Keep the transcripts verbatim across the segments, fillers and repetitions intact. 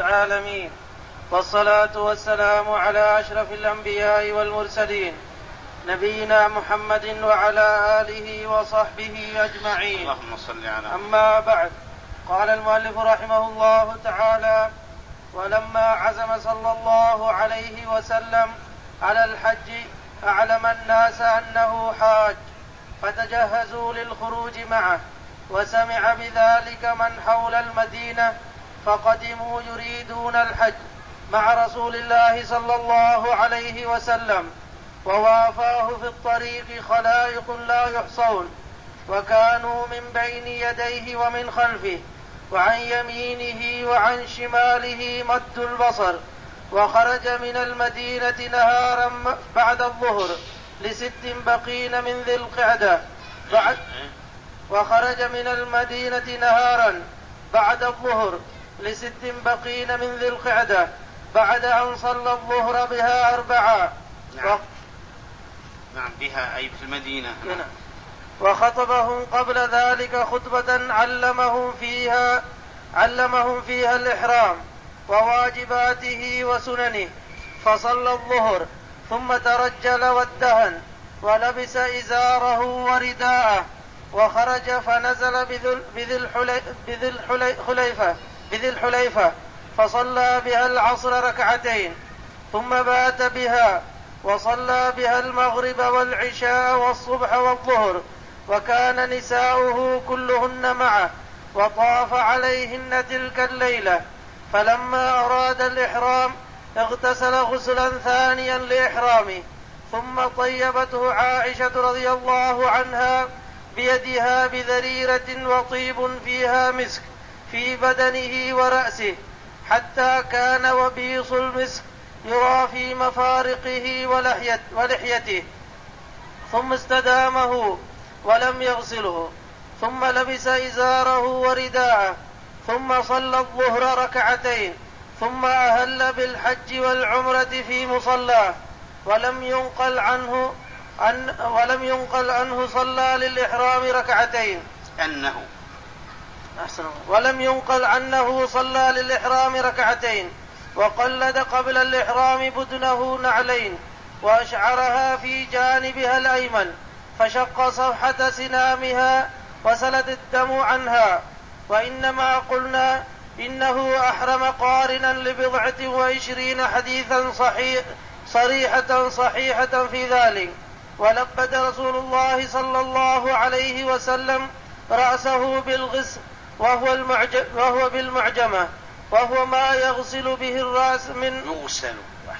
العالمين، والصلاة والسلام على أشرف الأنبياء والمرسلين نبينا محمد وعلى آله وصحبه أجمعين. اللهم صل على. أما بعد، قال المؤلف رحمه الله تعالى: ولما عزم صلى الله عليه وسلم على الحج أعلم الناس أنه حاج، فتجهزوا للخروج معه، وسمع بذلك من حول المدينة فقدموا يريدون الحج مع رسول الله صلى الله عليه وسلم، ووافاه في الطريق خلائق لا يحصون، وكانوا من بين يديه ومن خلفه وعن يمينه وعن شماله مد البصر. وخرج من المدينة نهارا بعد الظهر لست بقين من ذي القعدة بعد وخرج من المدينة نهارا بعد الظهر لست بقين من ذي القعدة بعد أن صلى الظهر بها أربعة. نعم. و... نعم بها أي في المدينة. نعم. وخطبهم قبل ذلك خطبة علمهم فيها علمهم فيها الإحرام وواجباته وسننه، فصلى الظهر ثم ترجل وادهن ولبس إزاره ورداءه، وخرج فنزل بذي الحليفة بذي الحليفة فصلى بها العصر ركعتين، ثم بات بها وصلى بها المغرب والعشاء والصبح والظهر، وكان نساؤه كلهن معه، وطاف عليهن تلك الليلة. فلما أراد الإحرام اغتسل غسلا ثانيا لإحرامه، ثم طيبته عائشة رضي الله عنها بيدها بذريرة وطيب فيها مسك في بدنه ورأسه، حتى كان وبيص المسك يرى في مفارقه ولحيته، ثم استدامه ولم يغسله، ثم لبس إزاره ورداءه، ثم صلى الظهر ركعتين، ثم أهل بالحج والعمرة في مصلاه، ولم ينقل عنه أن ولم ينقل عنه صلى للإحرام ركعتين أنه أحسن ولم ينقل عنه صلى للإحرام ركعتين، وقلد قبل الإحرام بدنه نعلين، وأشعرها في جانبها الأيمن، فشق صفحة سنامها وسلت الدم عنها. وإنما قلنا إنه أحرم قارنا لبضعة وعشرين حديثا صحيح صريحة صحيحة في ذلك. ولبد رسول الله صلى الله عليه وسلم رأسه بالغس وهو, المعج... وهو بالمعجمة، وهو ما يغسل به الرأس من يغسل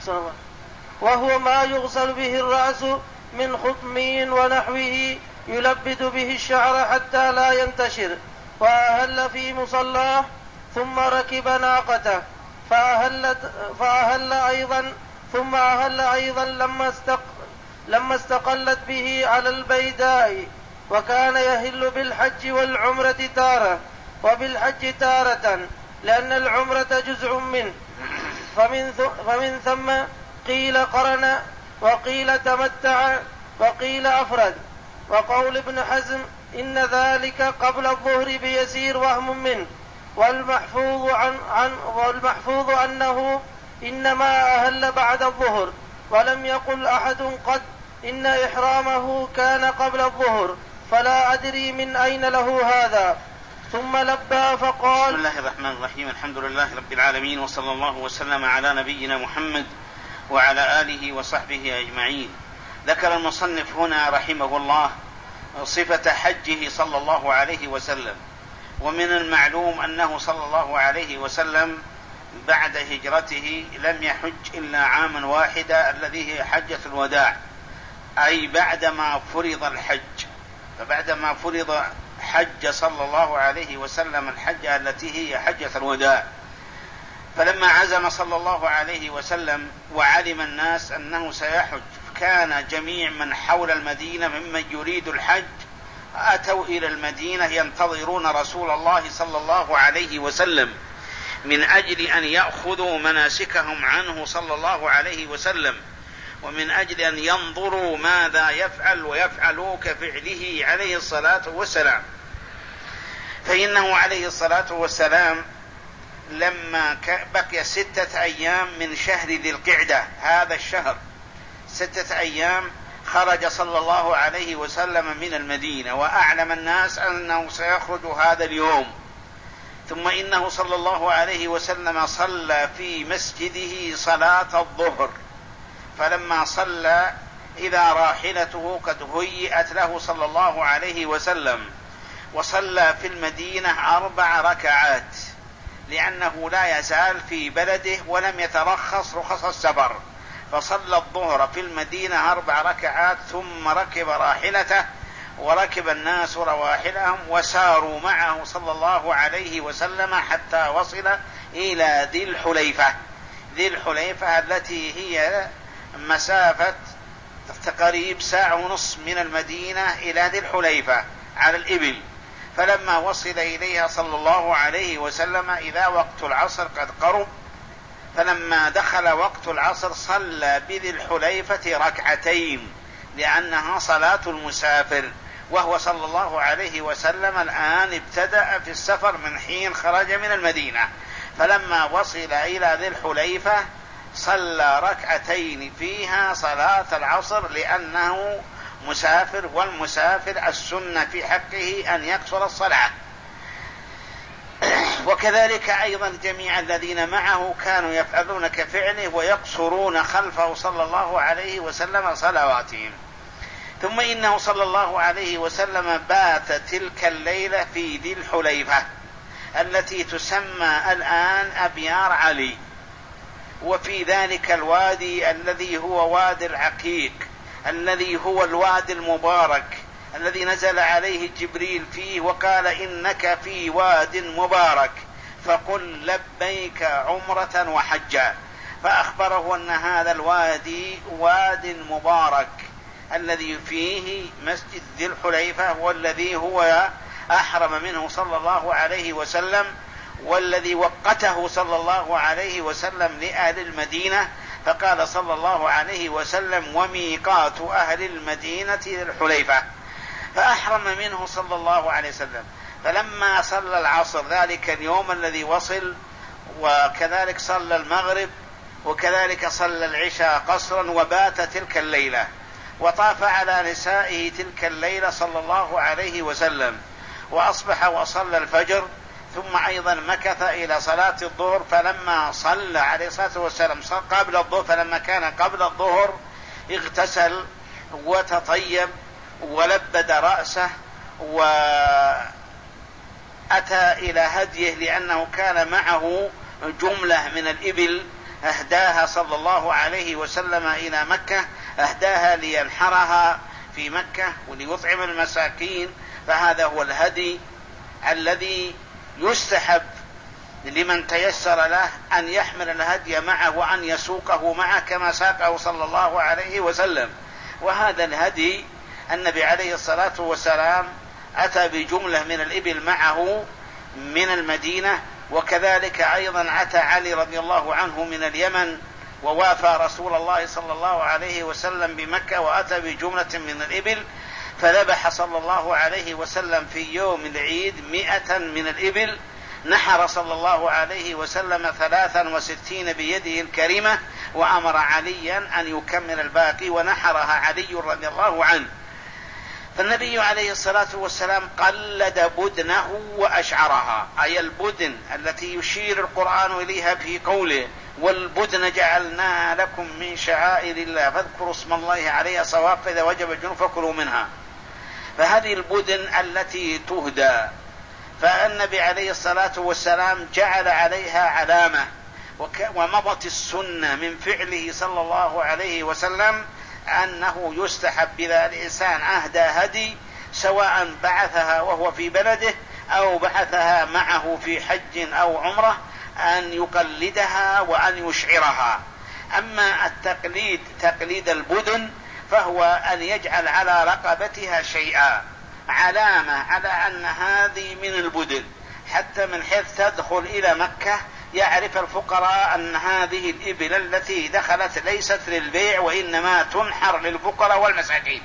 وهو ما يغسل به الرأس من خطمين ونحوه يلبد به الشعر حتى لا ينتشر. وأهل في مصلاه ثم ركب ناقته فأهلت فأهل أيضا ثم أهل أيضا لما استق لما استقلت به على البيداء. وكان يهل بالحج والعمرة تارة وبالحج تارة، لأن العمرة جزء منه، فمن, فمن ثم قيل قرن وقيل تمتع وقيل أفرد. وقول ابن حزم إن ذلك قبل الظهر بيسير وهم منه، والمحفوظ, عن عن والمحفوظ أنه إنما أهل بعد الظهر، ولم يقل أحد قد إن إحرامه كان قبل الظهر، فلا أدري من أين له هذا. ثم لبى فقال: بسم الله الرحمن الرحيم، الحمد لله رب العالمين، وصلى الله وسلم على نبينا محمد وعلى آله وصحبه أجمعين. ذكر المصنف هنا رحمه الله صفة حجه صلى الله عليه وسلم. ومن المعلوم أنه صلى الله عليه وسلم بعد هجرته لم يحج إلا عاما واحدا الذي هي حجة الوداع، أي بعدما فرض الحج. فبعدما فرض حج صلى الله عليه وسلم الحجة التي هي حجة الوداع. فلما عزم صلى الله عليه وسلم وعلم الناس أنه سيحج، كان جميع من حول المدينة ممن يريد الحج أتوا إلى المدينة ينتظرون رسول الله صلى الله عليه وسلم من أجل أن يأخذوا مناسكهم عنه صلى الله عليه وسلم، ومن أجل أن ينظروا ماذا يفعل ويفعلوا كفعله عليه الصلاة والسلام. فإنه عليه الصلاة والسلام لما بقي ستة أيام من شهر ذي القعدة، هذا الشهر ستة أيام، خرج صلى الله عليه وسلم من المدينة وأعلم الناس أنه سيخرج هذا اليوم. ثم إنه صلى الله عليه وسلم صلى في مسجده صلاة الظهر، فلما صلى إذا راحلته قد هيئت له صلى الله عليه وسلم، وصلى في المدينة أربع ركعات لأنه لا يزال في بلده ولم يترخص رخص السفر، فصلى الظهر في المدينة أربع ركعات ثم ركب راحلته وركب الناس رواحلهم وساروا معه صلى الله عليه وسلم حتى وصل إلى ذي الحليفة. ذي الحليفة التي هي مسافة تقريب ساعة ونصف من المدينة إلى ذي الحليفة على الإبل. فلما وصل إليها صلى الله عليه وسلم إذا وقت العصر قد قرب، فلما دخل وقت العصر صلى بذي الحليفة ركعتين لأنها صلاة المسافر، وهو صلى الله عليه وسلم الآن ابتدأ في السفر من حين خرج من المدينة. فلما وصل إلى ذي الحليفة صلى ركعتين فيها صلاة العصر لأنه مسافر، والمسافر السنة في حقه أن يقصر الصلاة. وكذلك أيضا جميع الذين معه كانوا يفعلون كفعله ويقصرون خلفه صلى الله عليه وسلم صلواتهم. ثم إنه صلى الله عليه وسلم بات تلك الليلة في ذي الحليفة التي تسمى الآن أبيار علي، وفي ذلك الوادي الذي هو وادي العقيق الذي هو الوادي المبارك الذي نزل عليه جبريل فيه وقال إنك في واد مبارك فقل لبيك عمرة وحجا، فأخبره أن هذا الوادي واد مبارك الذي فيه مسجد ذي الحليفة والذي هو أحرم منه صلى الله عليه وسلم، والذي وقته صلى الله عليه وسلم لأهل المدينة، فقال صلى الله عليه وسلم وميقات أهل المدينة الحليفة، فأحرم منه صلى الله عليه وسلم. فلما صلى العصر ذلك اليوم الذي وصل، وكذلك صلى المغرب، وكذلك صلى العشاء قصرا، وبات تلك الليلة وطاف على نسائه تلك الليلة صلى الله عليه وسلم، وأصبح وصلى الفجر، ثم أيضا مكث إلى صلاة الظهر. فلما صلى عليه الصلاة والسلام قبل الظهر، فلما كان قبل الظهر اغتسل وتطيب ولبد رأسه وأتى إلى هديه، لأنه كان معه جملة من الإبل أهداها صلى الله عليه وسلم إلى مكة، أهداها لينحرها في مكة وليطعم المساكين. فهذا هو الهدي الذي يستحب لمن تيسر له أن يحمل الهدي معه وأن يسوقه معه كما ساقه صلى الله عليه وسلم. وهذا الهدي النبي عليه الصلاة والسلام أتى بجملة من الإبل معه من المدينة، وكذلك أيضا أتى علي رضي الله عنه من اليمن ووافى رسول الله صلى الله عليه وسلم بمكة وأتى بجملة من الإبل، فذبح صلى الله عليه وسلم في يوم العيد مئة من الإبل، نحر صلى الله عليه وسلم ثلاثا وستين بيده الكريمة، وأمر عليا أن يكمل الباقي ونحرها علي رضي الله عنه. فالنبي عليه الصلاة والسلام قلد بدنه وأشعرها، أي البدن التي يشير القرآن إليها في قوله والبدن جعلناها لكم من شعائر الله فاذكروا اسم الله عليها صواف إذا وجب الجنوب فكلوا منها. فهذه البدن التي تهدى، فالنبي عليه الصلاة والسلام جعل عليها علامة، ومضت السنة من فعله صلى الله عليه وسلم أنه يستحب إذا الإنسان أهدى هدي سواء بعثها وهو في بلده أو بعثها معه في حج أو عمرة أن يقلدها وأن يشعرها. أما التقليد تقليد البدن فهو أن يجعل على رقبتها شيئا علامة على أن هذه من البدن، حتى من حيث تدخل إلى مكة يعرف الفقراء أن هذه الإبل التي دخلت ليست للبيع وإنما تنحر للفقراء والمساكين.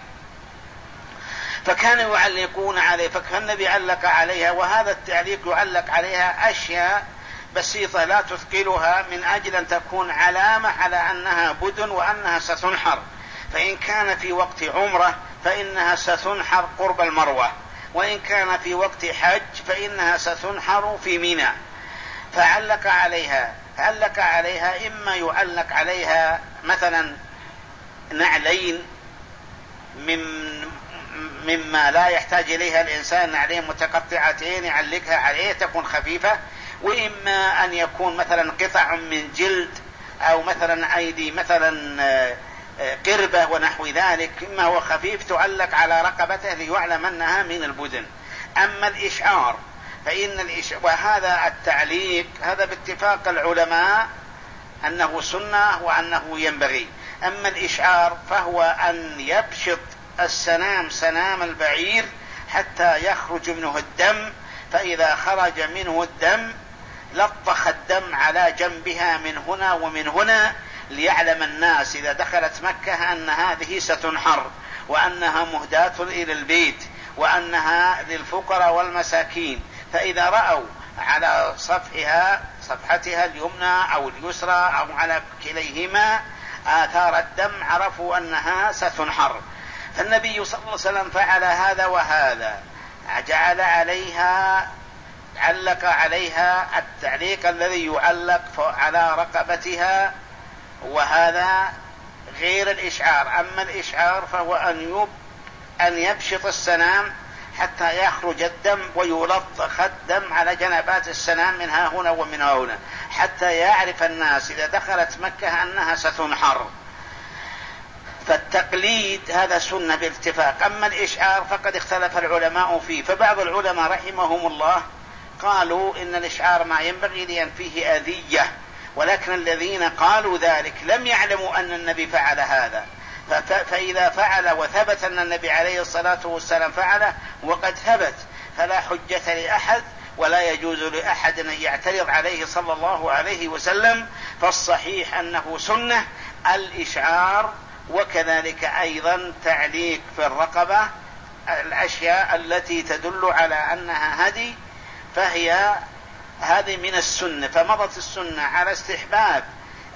فكانوا يعلقون عليه، فالنبي علق عليها، وهذا التعليق يعلق عليها أشياء بسيطة لا تثقلها، من أجل أن تكون علامة على أنها بدن وأنها ستنحر. فإن كان في وقت عمرة فإنها ستنحر قرب المروة، وإن كان في وقت حج فإنها ستنحر في منى. فعلق عليها علق عليها إما يعلق عليها مثلا نعلين من مما لا يحتاج إليها الإنسان، نعلين متقطعتين يعلقها عليه تكون خفيفة، وإما أن يكون مثلا قطع من جلد أو مثلا أيدي مثلا قربة ونحو ذلك، إما هو خفيف تعلق على رقبته ليعلم أنها من البدن. أما الإشعار فإن الإشعار، وهذا التعليق هذا باتفاق العلماء أنه سنة وأنه ينبغي. أما الإشعار فهو أن يبشط السنام سنام البعير حتى يخرج منه الدم، فإذا خرج منه الدم لطخ الدم على جنبها من هنا ومن هنا، ليعلم الناس إذا دخلت مكة أن هذه ستنحر، وأنها مهداة إلى البيت، وأنها للفقراء والمساكين. فإذا رأوا على صفحها صفحتها اليمنى أو اليسرى أو على كليهما آثار الدم عرفوا أنها ستنحر. فالنبي صلى الله عليه وسلم فعل هذا وهذا، جعل عليها علق عليها التعليق الذي يعلق على رقبتها، وهذا غير الإشعار. أما الإشعار فهو أن يب أن يبشط السنام حتى يخرج الدم ويلطخ الدم على جنبات السنام من ها هنا ومن ها هنا، حتى يعرف الناس إذا دخلت مكة أنها ستنحر. فالتقليد هذا سنة باتفاق. أما الإشعار فقد اختلف العلماء فيه، فبعض العلماء رحمهم الله قالوا إن الإشعار ما ينبغي لأن فيه أذية، ولكن الذين قالوا ذلك لم يعلموا أن النبي فعل هذا. فإذا فعل وثبت أن النبي عليه الصلاة والسلام فعله وقد ثبت فلا حجة لأحد، ولا يجوز لأحد أن يعترض عليه صلى الله عليه وسلم. فالصحيح أنه سنة الإشعار، وكذلك أيضا تعليق في الرقبة الأشياء التي تدل على أنها هدي، فهي هذه من السنة. فمضت السنة على استحباب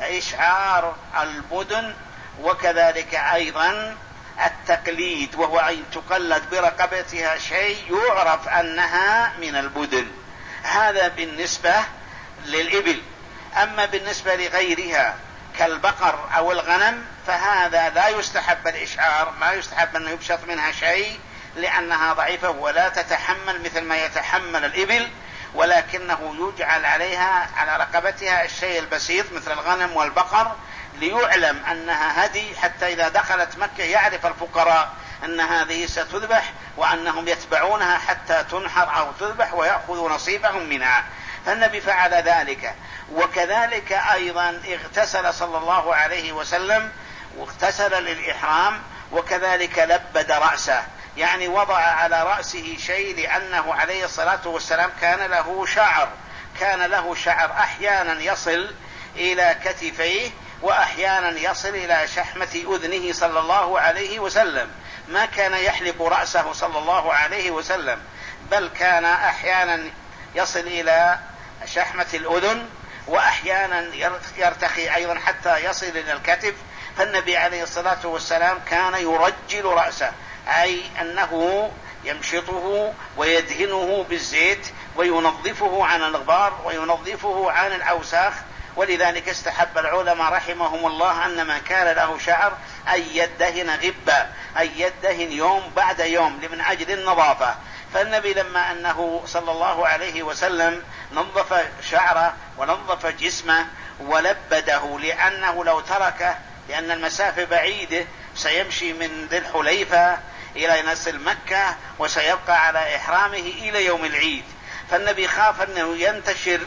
إشعار البدن، وكذلك أيضا التقليد، وهو أن تقلد برقبتها شيء يعرف أنها من البدن. هذا بالنسبة للإبل. أما بالنسبة لغيرها كالبقر أو الغنم فهذا لا يستحب الإشعار، ما يستحب أن يبشط منها شيء لأنها ضعيفة ولا تتحمل مثل ما يتحمل الإبل، ولكنه يجعل عليها على رقبتها الشيء البسيط مثل الغنم والبقر ليعلم أنها هدي، حتى إذا دخلت مكة يعرف الفقراء أن هذه ستذبح وأنهم يتبعونها حتى تنحر أو تذبح ويأخذوا نصيبهم منها. فالنبي فعل ذلك. وكذلك أيضا اغتسل صلى الله عليه وسلم، واغتسل للإحرام، وكذلك لبد رأسه، يعني وضع على رأسه شيء، لأنه عليه الصلاة والسلام كان له شعر كان له شعر أحيانا يصل إلى كتفيه وأحيانا يصل إلى شحمة أذنه صلى الله عليه وسلم. ما كان يحلق رأسه صلى الله عليه وسلم، بل كان أحيانا يصل إلى شحمة الأذن، وأحيانا يرتخي أيضا حتى يصل إلى الكتف. فالنبي عليه الصلاة والسلام كان يرجل رأسه، أي أنه يمشطه ويدهنه بالزيت وينظفه عن الغبار وينظفه عن الأوساخ. ولذلك استحب العلماء رحمهم الله أن من كان له شعر أن يدهن غبا، أن يدهن يوم بعد يوم من أجل النظافة. فالنبي لما أنه صلى الله عليه وسلم نظف شعره ونظف جسمه ولبده، لأنه لو تركه، لأن المسافة بعيدة، سيمشي من ذي الحليفة إلى نسل مكة وسيبقى على إحرامه إلى يوم العيد. فالنبي خاف أنه ينتشر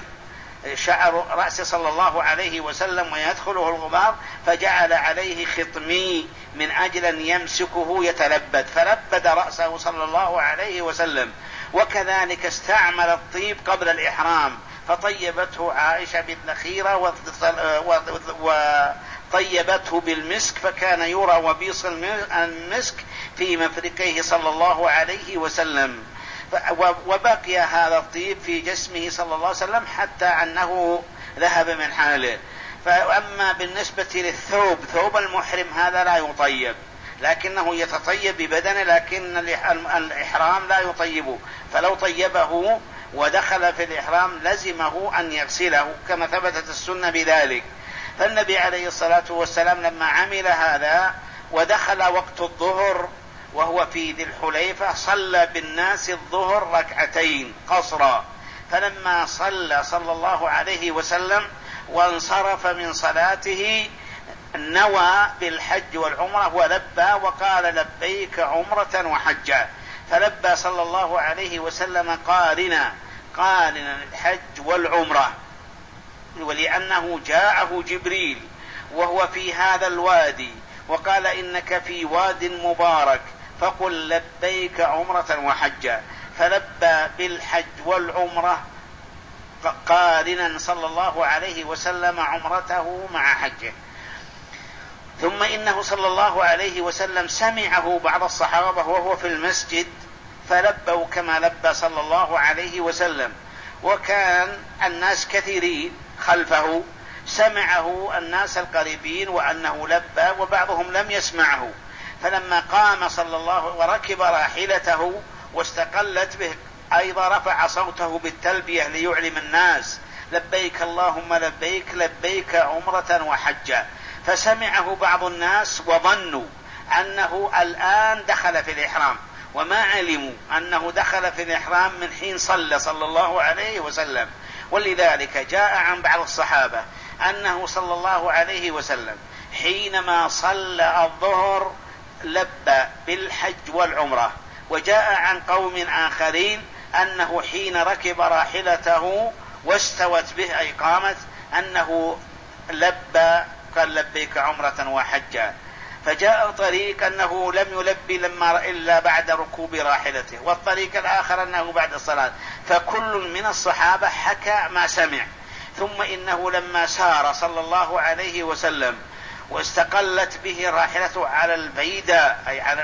شعر رأسه صلى الله عليه وسلم ويدخله الغبار، فجعل عليه خطمي من أجل أن يمسكه يتلبد، فلبد رأسه صلى الله عليه وسلم. وكذلك استعمل الطيب قبل الإحرام، فطيبته عائشة بالنخيرة وطيبته بالمسك، فكان يرى وبيص المسك في مفرقيه صلى الله عليه وسلم. وبقي هذا الطيب في جسمه صلى الله عليه وسلم حتى أنه ذهب من حاله. فأما بالنسبة للثوب، ثوب المحرم هذا لا يطيب، لكنه يتطيب ببدنه، لكن الإحرام لا يطيبه، فلو طيبه ودخل في الإحرام لزمه أن يغسله كما ثبتت السنة بذلك. فالنبي عليه الصلاة والسلام لما عمل هذا ودخل وقت الظهر وهو في ذي الحليفة صلى بالناس الظهر ركعتين قصرا، فلما صلى صلى الله عليه وسلم وانصرف من صلاته نوى بالحج والعمرة ولبى وقال لبيك عمرة وحجا، فلبى صلى الله عليه وسلم قارنا قارنا الحج والعمرة، ولأنه جاءه جبريل وهو في هذا الوادي وقال إنك في واد مبارك فقل لبيك عمرة وحجا، فلبى بالحج والعمرة قارنا صلى الله عليه وسلم عمرته مع حجه. ثم إنه صلى الله عليه وسلم سمعه بعض الصحابة وهو في المسجد فلبوا كما لبى صلى الله عليه وسلم، وكان الناس كثيرين خلفه، سمعه الناس القريبين وأنه لبى وبعضهم لم يسمعه، فلما قام صلى الله وركب راحلته واستقلت به أيضا رفع صوته بالتلبية ليعلم الناس لبيك اللهم لبيك لبيك عمرة وحجا، فسمعه بعض الناس وظنوا أنه الآن دخل في الإحرام، وما علموا أنه دخل في الإحرام من حين صلى صلى الله عليه وسلم. ولذلك جاء عن بعض الصحابة أنه صلى الله عليه وسلم حينما صلى الظهر لبى بالحج والعمرة، وجاء عن قوم آخرين أنه حين ركب راحلته واستوت به أي قامت أنه لبى قال لبيك عمرة وحجا. فجاء طريق أنه لم يلبي لما إلا بعد ركوب راحلته، والطريق الآخر أنه بعد الصلاة، فكل من الصحابة حكى ما سمع. ثم إنه لما سار صلى الله عليه وسلم واستقلت به راحلته على البيداء أي على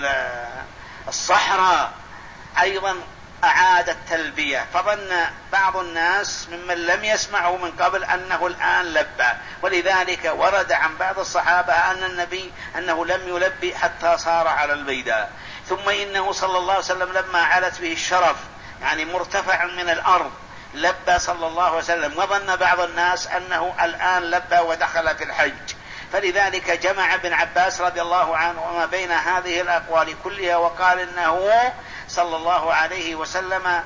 الصحراء أيضا أعاد التلبية، فظن بعض الناس ممن لم يسمعوا من قبل أنه الآن لبى، ولذلك ورد عن بعض الصحابة أن النبي أنه لم يلبي حتى صار على البيداء. ثم إنه صلى الله عليه وسلم لما علت به الشرف يعني مرتفع من الأرض لبى صلى الله عليه وسلم، وظن بعض الناس أنه الآن لبى ودخل في الحج، فلذلك جمع ابن عباس رضي الله عنه وما بين هذه الأقوال كلها وقال إنه صلى الله عليه وسلم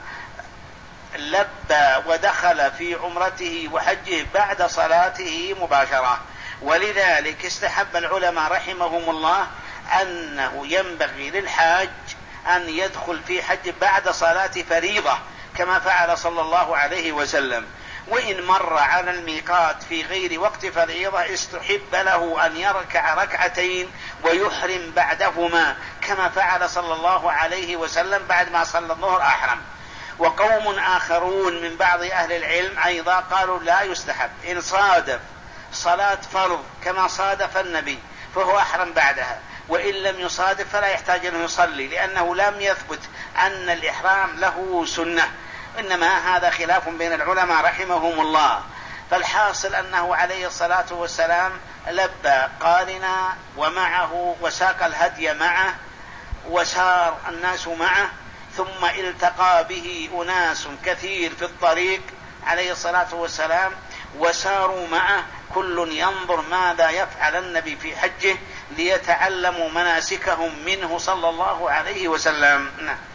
لبى ودخل في عمرته وحجه بعد صلاته مباشرة. ولذلك استحب العلماء رحمهم الله أنه ينبغي للحاج أن يدخل في حج بعد صلاة فريضة كما فعل صلى الله عليه وسلم، وإن مر على الميقات في غير وقت فريضة استحب له أن يركع ركعتين ويحرم بعدهما كما فعل صلى الله عليه وسلم بعد ما صلى الظهر أحرم. وقوم آخرون من بعض أهل العلم أيضا قالوا لا يستحب، إن صادف صلاة فرض كما صادف النبي فهو أحرم بعدها، وإن لم يصادف فلا يحتاج أن يصلي، لأنه لم يثبت أن الإحرام له سنة، إنما هذا خلاف بين العلماء رحمهم الله. فالحاصل أنه عليه الصلاة والسلام لبى قارنا ومعه وساق الهدي معه وسار الناس معه، ثم التقى به أناس كثير في الطريق عليه الصلاة والسلام وساروا معه كل ينظر ماذا يفعل النبي في حجه ليتعلموا مناسكهم منه صلى الله عليه وسلم.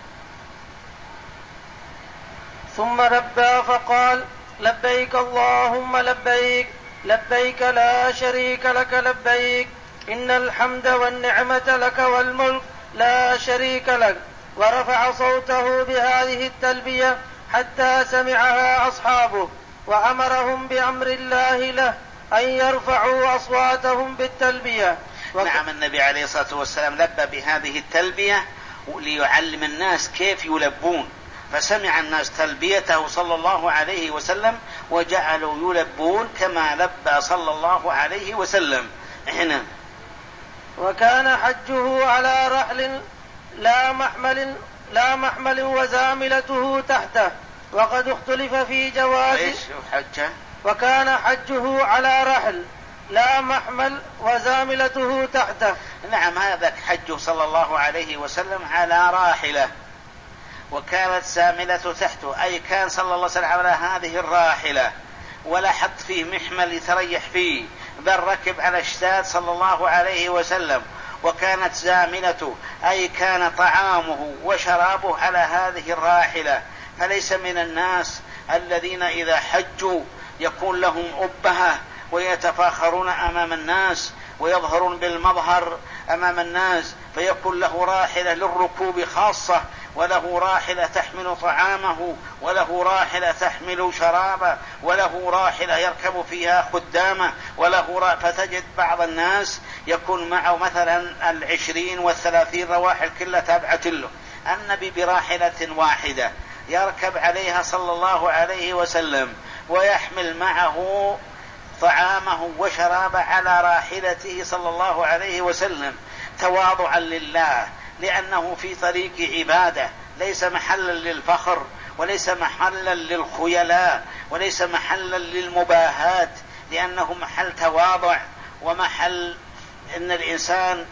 ثم لبى فقال لبيك اللهم لبيك لبيك لا شريك لك لبيك إن الحمد والنعمة لك والملك لا شريك لك، ورفع صوته بهذه التلبية حتى سمعها أصحابه، وأمرهم بأمر الله له أن يرفعوا أصواتهم بالتلبية. وك... نعم النبي عليه الصلاة والسلام لبى بهذه التلبية ليعلم الناس كيف يلبون، فسمع الناس تلبيته صلى الله عليه وسلم وجعلوا يلبون كما لبى صلى الله عليه وسلم. هنا وكان حجه على رحل لا محمل لا محمل وزاملته تحته. وقد اختلف في جواز حجه وكان حجه على رحل لا محمل وزاملته تحته. نعم، هذا حجه صلى الله عليه وسلم على راحلة وكانت زاملة تحته، أي كان صلى الله عليه وسلم على هذه الراحلة ولا حط فيه محمل يتريح فيه، بل ركب على اشتاد صلى الله عليه وسلم، وكانت زاملته أي كان طعامه وشرابه على هذه الراحلة. فليس من الناس الذين إذا حجوا يكون لهم أبهة ويتفاخرون أمام الناس ويظهرون بالمظهر أمام الناس، فيكون له راحلة للركوب خاصة، وله راحلة تحمل طعامه، وله راحلة تحمل شرابه، وله راحلة يركب فيها خدامه، وله را... فتجد بعض الناس يكون معه مثلا العشرين والثلاثين رواحل كلها تابعة له. النبي براحلة واحدة يركب عليها صلى الله عليه وسلم ويحمل معه طعامه وشرابه على راحلته صلى الله عليه وسلم تواضعا لله، لأنه في طريق عبادة ليس محلا للفخر وليس محلا للخيلاء وليس محلا للمباهات، لأنه محل تواضع ومحل أن الإنسان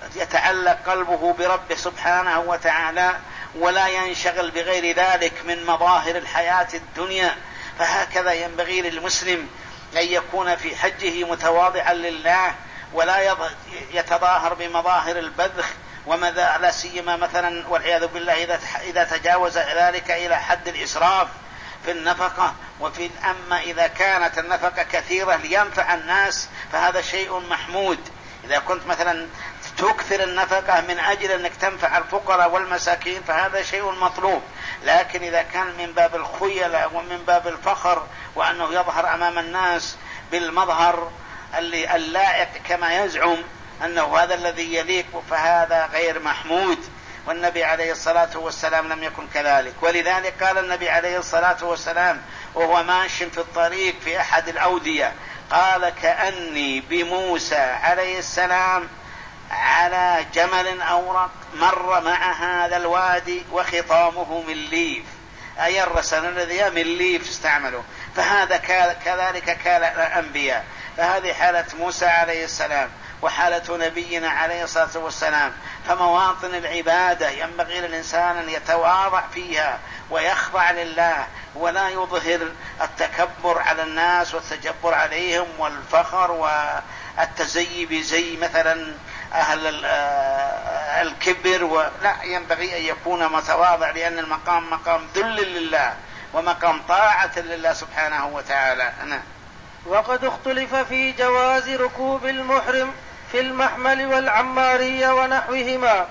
يتعلق قلبه بربه سبحانه وتعالى ولا ينشغل بغير ذلك من مظاهر الحياة الدنيا. فهكذا ينبغي للمسلم أن يكون في حجه متواضعا لله ولا يتظاهر بمظاهر البذخ، وماذا لا سيما مثلا والعياذ بالله إذا تجاوز ذلك إلى حد الإسراف في النفقة. وفي أما إذا كانت النفقة كثيرة لينفع الناس فهذا شيء محمود. إذا كنت مثلا تكثر النفقة من أجل أنك تنفع الفقراء والمساكين فهذا شيء مطلوب، لكن إذا كان من باب الخيلاء ومن باب الفخر وأنه يظهر أمام الناس بالمظهر اللي اللائق كما يزعم أنه هذا الذي يليق فهذا غير محمود. والنبي عليه الصلاة والسلام لم يكن كذلك، ولذلك قال النبي عليه الصلاة والسلام وهو ماشي في الطريق في أحد الأودية قال كأني بموسى عليه السلام على جمل أورق مر مع هذا الوادي وخطامه من ليف، أي الرسل الذي من ليف استعمله، فهذا كذلك كان الأنبياء. فهذه حالة موسى عليه السلام وحالة نبينا عليه الصلاة والسلام. فمواطن العبادة ينبغي للإنسان أن يتواضع فيها ويخضع لله ولا يظهر التكبر على الناس والتجبر عليهم والفخر والتزيي بزي مثلا أهل الكبر، ولا ينبغي أن يكون متواضع، لأن المقام مقام ذل لله ومقام طاعة لله سبحانه وتعالى. أنا وقد اختلف في جواز ركوب المحرم في المحمل والعمارية ونحوهما،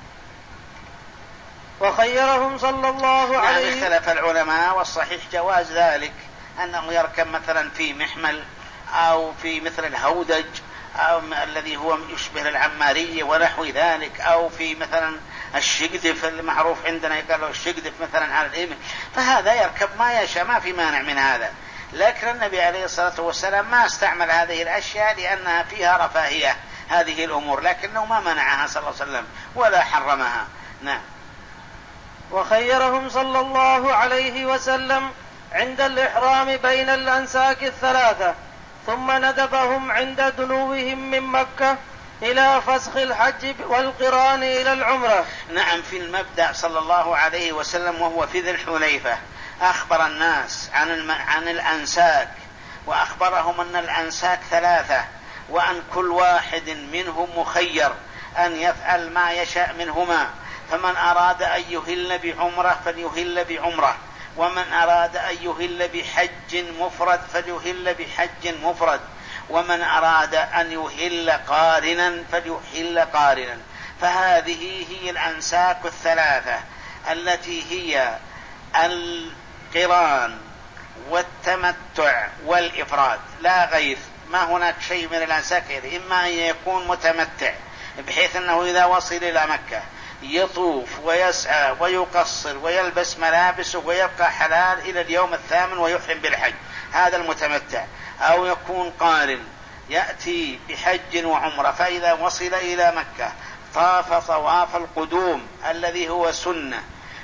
وخيرهم صلى الله عليه يعني اختلف العلماء، والصحيح جواز ذلك أنه يركب مثلا في محمل أو في مثل الهودج أو الذي هو يشبه العمارية ونحو ذلك، أو في مثلا الشقدف المعروف عندنا يقالوا الشقدف مثلا على الإبل، فهذا يركب ما يشاء، ما في مانع من هذا. لكن النبي عليه الصلاة والسلام ما استعمل هذه الأشياء لأنها فيها رفاهية هذه الأمور، لكنه ما منعها صلى الله عليه وسلم ولا حرمها. نعم. وخيرهم صلى الله عليه وسلم عند الإحرام بين الأنساك الثلاثة، ثم ندبهم عند دنوهم من مكة إلى فسخ الحج والقران إلى العمرة. نعم، في المبدأ صلى الله عليه وسلم وهو في ذي الحليفة أخبر الناس عن عن الأنساك، وأخبرهم أن الأنساك ثلاثة، وأن كل واحد منهم مخير أن يفعل ما يشاء منهما، فمن أراد أن يهل بعمرة فليهل بعمرة، ومن أراد أن يهل بحج مفرد فليهل بحج مفرد، ومن أراد أن يهل قارنا فليهل قارنا. فهذه هي الأنساك الثلاثة التي هي القران والتمتع والإفراد لا غير، ما هناك شيء من الأنساك غير. إما أن يكون متمتع بحيث أنه إذا وصل إلى مكة يطوف ويسعى ويقصر ويلبس ملابسه ويبقى حلال إلى اليوم الثامن ويحرم بالحج، هذا المتمتع. أو يكون قارن يأتي بحج وعمرة، فإذا وصل إلى مكة طاف طواف القدوم الذي هو سنة،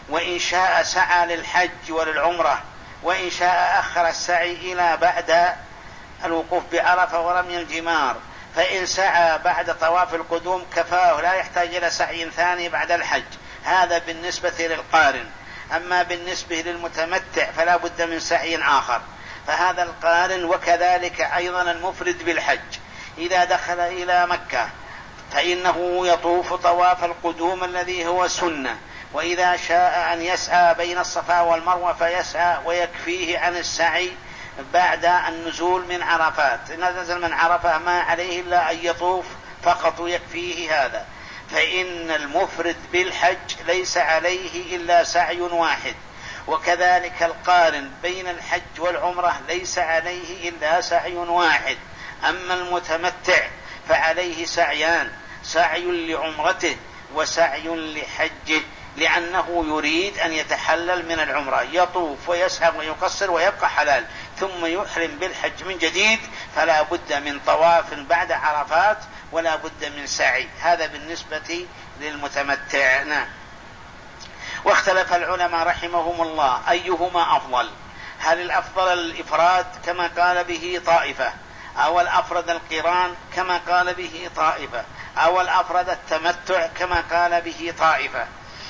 وإن شاء سعى للحج وللعمرة، وإن شاء أخر السعي إلى بعد الوقوف بعرفة ورمي الجمار، فإن سعى بعد طواف القدوم كفاه، لا يحتاج إلى سعي ثاني بعد الحج. هذا بالنسبة للقارن. أما بالنسبة للمتمتع فلا بد من سعي آخر، فهذا القارن. وكذلك أيضا المفرد بالحج إذا دخل إلى مكة فإنه يطوف طواف القدوم الذي هو سنة، وإذا شاء أن يسعى بين الصفا والمروة فيسعى، ويكفيه عن السعي بعد النزول من عرفات. إن نزل من عرفة ما عليه إلا أن يطوف فقط يكفيه هذا. فإن المفرد بالحج ليس عليه إلا سعي واحد، وكذلك القارن بين الحج والعمرة ليس عليه إلا سعي واحد. أما المتمتع فعليه سعيان، سعي لعمرته وسعي لحجه، لأنه يريد أن يتحلل من العمرة، يطوف ويسعى ويقصر ويبقى حلال، ثم يحرم بالحج من جديد، فلا بد من طواف بعد عرفات ولا بد من سعي. هذا بالنسبة للمتمتع. نعم. واختلف العلماء رحمهم الله أيهما أفضل، هل الأفضل الإفراد كما قال به طائفة، أو الأفرد القران كما قال به طائفة، أو الأفرد التمتع كما قال به طائفة،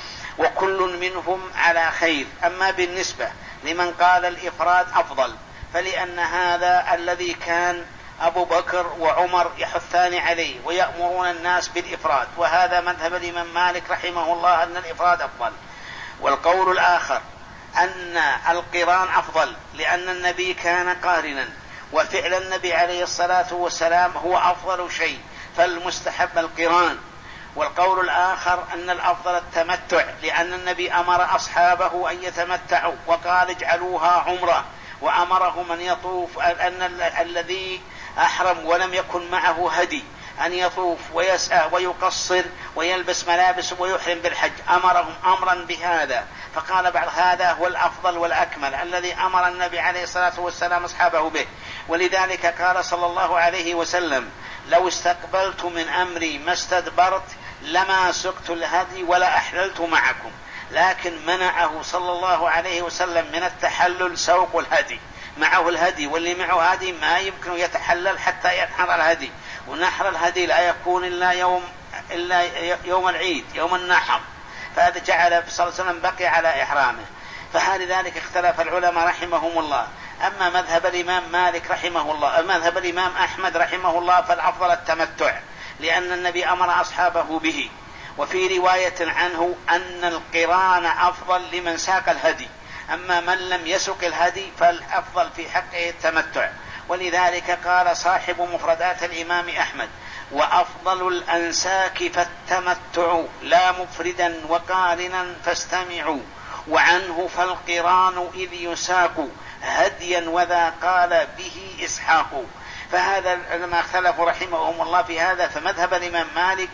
وكل منهم على خير. أما بالنسبة لمن قال الإفراد أفضل فلأن هذا الذي كان أبو بكر وعمر يحثان عليه ويأمرون الناس بالإفراد، وهذا مذهب الإمام مالك رحمه الله أن الإفراد أفضل. والقول الآخر أن القران أفضل لأن النبي كان قارنا، وفعل النبي عليه الصلاة والسلام هو أفضل شيء، فالمستحب القران. والقول الآخر أن الأفضل التمتع لأن النبي أمر أصحابه أن يتمتعوا وقال اجعلوها عمرة، وأمره من يطوف أن الذي أحرم ولم يكن معه هدي أن يطوف ويسعى ويقصر ويلبس ملابس ويحرم بالحج، أمرهم أمرا بهذا. فقال بعد هذا هو الأفضل والأكمل الذي أمر النبي عليه الصلاة والسلام أصحابه به. ولذلك قال صلى الله عليه وسلم لو استقبلت من أمري ما استدبرت لما سقت الهدي ولا أحللت معكم، لكن منعه صلى الله عليه وسلم من التحلل سوق الهدي، معه الهدي، واللي معه هدي ما يمكن يتحلل حتى ينحر الهدي، ونحر الهدي لا يكون إلا يوم, إلا يوم العيد يوم النحر، فهذا جعل صلى الله عليه وسلم بقي على إحرامه. فلذلك اختلف العلماء رحمهم الله. أما مذهب الإمام مالك رحمه الله، مذهب الإمام أحمد رحمه الله، فالأفضل التمتع لأن النبي أمر أصحابه به. وفي رواية عنه أن القران أفضل لمن ساق الهدي، أما من لم يسق الهدي فالأفضل في حقه التمتع. ولذلك قال صاحب مفردات الإمام أحمد وأفضل الأنساك فالتمتع لا مفردا وقارنا فاستمعوا، وعنه فالقران إذ يساق هديا وذا قال به إسحاق. فهذا لما اختلفوا رحمهم الله في هذا، فمذهب الإمام مالك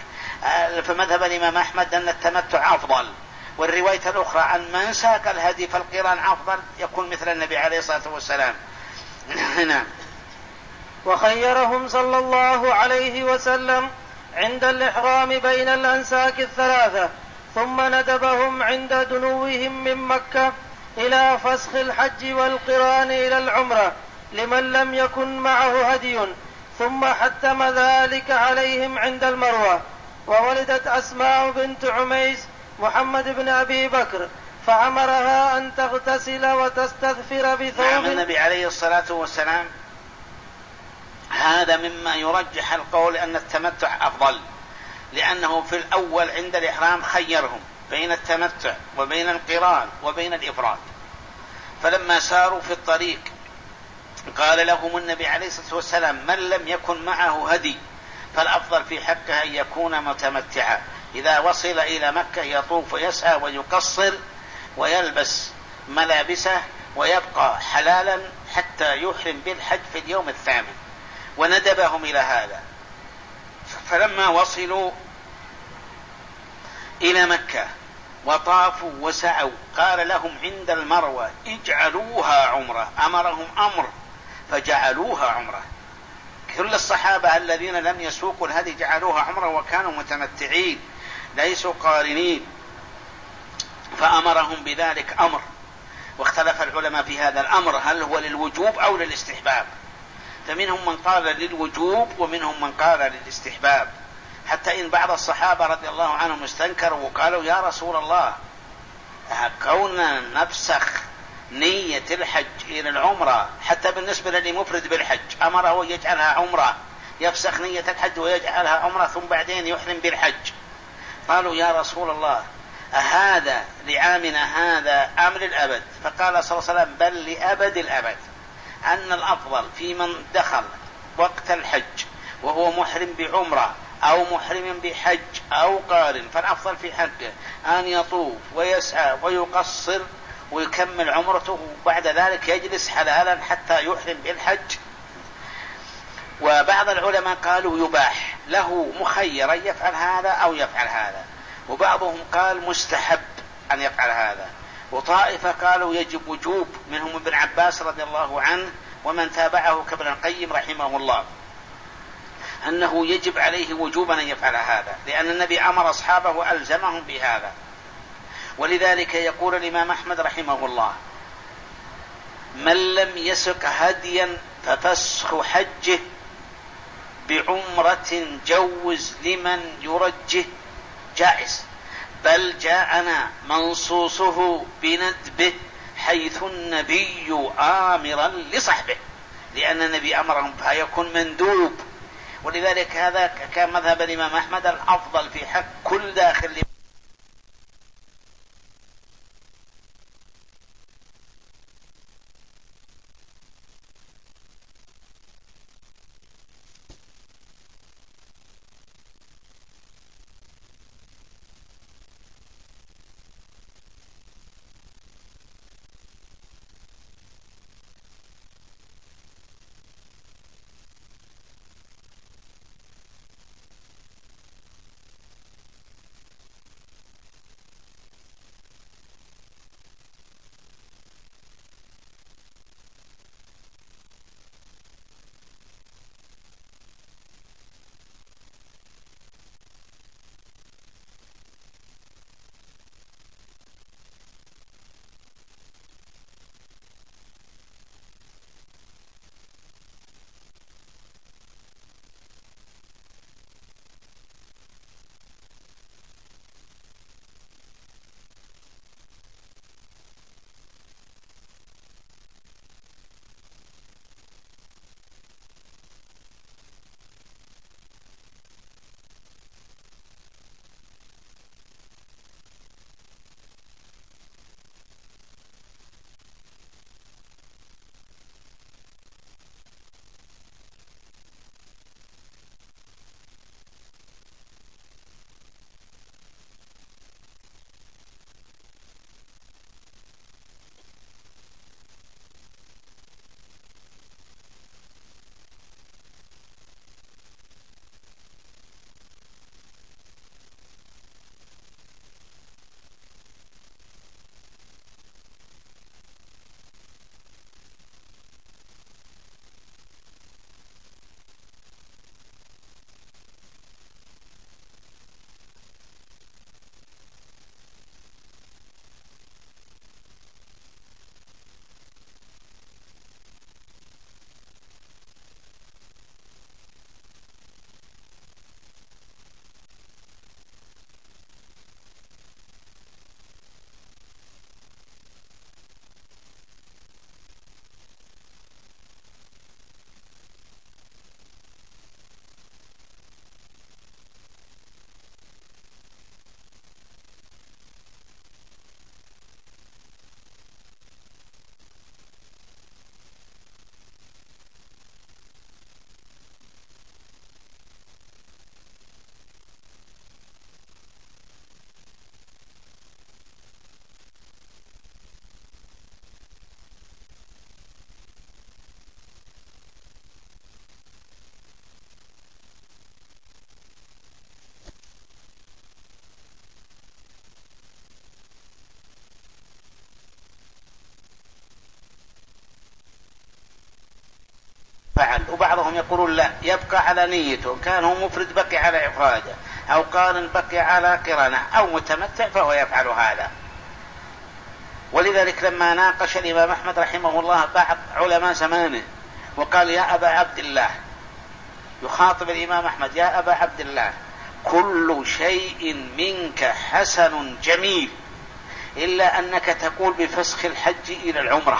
فمذهب الإمام أحمد أن التمتع أفضل، والرواية الأخرى أن من ساق الهدي فالقران أفضل يكون مثل النبي عليه الصلاة والسلام. نعم. وخيرهم صلى الله عليه وسلم عند الإحرام بين الأنساك الثلاثة، ثم ندبهم عند دنوهم من مكة إلى فسخ الحج والقران إلى العمرة لمن لم يكن معه هدي، ثم حتم ذلك عليهم عند المروة. وولدت أسماء بنت عميس محمد بن أبي بكر فأمرها أن تغتسل وتستثفر بثوب. نعم. النبي عليه الصلاة والسلام هذا مما يرجح القول أن التمتع أفضل، لأنه في الأول عند الإحرام خيرهم بين التمتع وبين القران وبين الإفراد، فلما ساروا في الطريق قال لهم النبي عليه الصلاة والسلام من لم يكن معه هدي فالأفضل في حقه أن يكون متمتعا، إذا وصل إلى مكة يطوف ويسعى ويقصر ويلبس ملابسه ويبقى حلالا حتى يحرم بالحج في اليوم الثامن. وندبهم إلى هذا. فلما وصلوا إلى مكة وطافوا وسعوا قال لهم عند المروة اجعلوها عمرة، أمرهم أمر فجعلوها عمرة. كل الصحابة الذين لم يسوقوا الهدي جعلوها عمرة وكانوا متمتعين ليسوا قارنين. فأمرهم بذلك أمر، واختلف العلماء في هذا الأمر هل هو للوجوب أو للاستحباب، فمنهم من قال للوجوب ومنهم من قال للاستحباب، حتى إن بعض الصحابة رضي الله عنهم استنكروا وقالوا يا رسول الله كوننا نفسخ نية الحج إلى العمرة حتى بالنسبة للي مفرد بالحج أمره يجعلها عمرة، يفسخ نية الحج ويجعلها عمرة ثم بعدين يحرم بالحج. قالوا يا رسول الله أهذا لعامنا هذا أم للأبد؟ فقال صلى الله عليه وسلم بل لأبد الأبد، أن الأفضل في من دخل وقت الحج وهو محرم بعمرة أو محرم بحج أو قارن، فالأفضل في حقه أن يطوف ويسعى ويقصر ويكمل عمرته وبعد ذلك يجلس حلالا حتى يحرم بالحج. وبعض العلماء قالوا يباح له مخيرا يفعل هذا أو يفعل هذا، وبعضهم قال مستحب أن يفعل هذا، وطائفة قالوا يجب وجوب، منهم ابن عباس رضي الله عنه ومن تابعه كابن القيم رحمه الله، أنه يجب عليه وجوبا أن يفعل هذا، لأن النبي أمر أصحابه وألزمهم بهذا. ولذلك يقول الإمام أحمد رحمه الله من لم يسق هديا ففسخ حجه بعمرة جوز لمن يرجه جائز، بل جاءنا منصوصه بندبه حيث النبي آمرا لصحبه، لأن النبي أمرهم فيكون مندوب. ولذلك هذا كان مذهب الإمام أحمد الأفضل في حق كل داخل. فعل. وبعضهم يقولون لا، يبقى على نيته، كان هو مفرد بقي على إفراده، أو قارن بقي على قرنه، أو متمتع فهو يفعل هذا. ولذلك لما ناقش الإمام أحمد رحمه الله بعض علماء زمانه وقال يا أبا عبد الله، يخاطب الإمام أحمد يا أبا عبد الله كل شيء منك حسن جميل إلا أنك تقول بفسخ الحج إلى العمرة،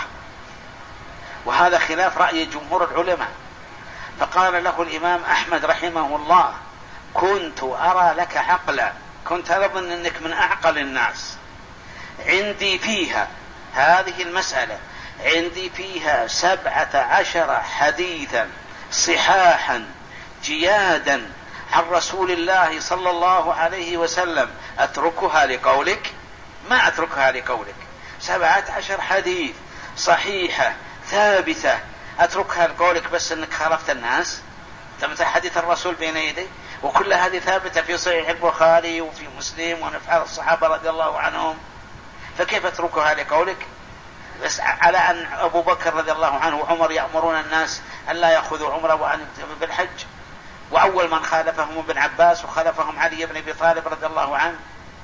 وهذا خلاف رأي جمهور العلماء. فقال له الإمام أحمد رحمه الله كنت أرى لك عقلا، كنت أظن أنك من أعقل الناس، عندي فيها هذه المسألة عندي فيها سبعة عشر حديثا صحاحا جيادا عن رسول الله صلى الله عليه وسلم، أتركها لقولك؟ ما أتركها لقولك. سبعة عشر حديث صحيحة ثابتة أتركها لقولك بس أنك خالفت الناس؟ تمت حديث الرسول بين يدي، وكل هذه ثابتة في صحيح البخاري وفي مسلم ونفعل الصحابة رضي الله عنهم، فكيف أتركها لقولك؟ بس على أن أبو بكر رضي الله عنه وعمر يأمرون الناس أن لا يأخذوا عمره وأن بالحج، وأول من خالفهم ابن عباس وخالفهم علي بن أبي طالب رضي الله عنه.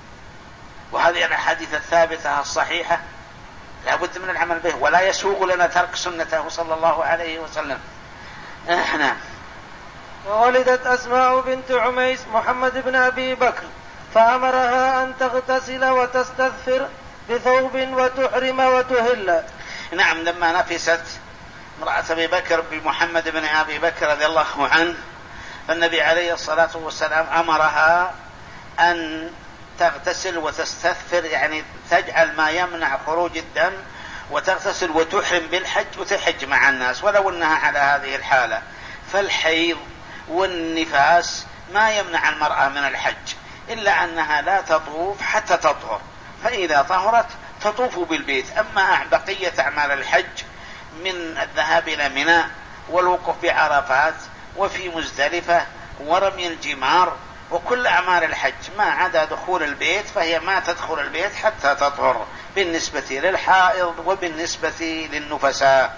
وهذه الأحاديث الثابتة الصحيحة لا بد من العمل به، ولا يسوغ لنا ترك سنته صلى الله عليه وسلم. نعم. وولدت أسماء بنت عميس محمد بن أبي بكر فأمرها أن تغتسل وتستغفر بثوب وتحرم وتهل. نعم، لما نفست امرأة أبي بكر بمحمد بن أبي بكر رضي الله عنه، فالنبي عليه الصلاة والسلام أمرها أن تغتسل وتستغفر، يعني تجعل ما يمنع خروج الدم، وتغتسل وتحرم بالحج وتحج مع الناس ولو أنها على هذه الحالة. فالحيض والنفاس ما يمنع المرأة من الحج، إلا أنها لا تطوف حتى تطهر، فإذا طهرت تطوف بالبيت. أما بقية أعمال الحج من الذهاب إلى منى والوقوف بعرفات وفي مزدلفة ورمي الجمار وكل أعمال الحج ما عدا دخول البيت فهي ما تدخل البيت حتى تطهر، بالنسبة للحائض وبالنسبة للنفساء.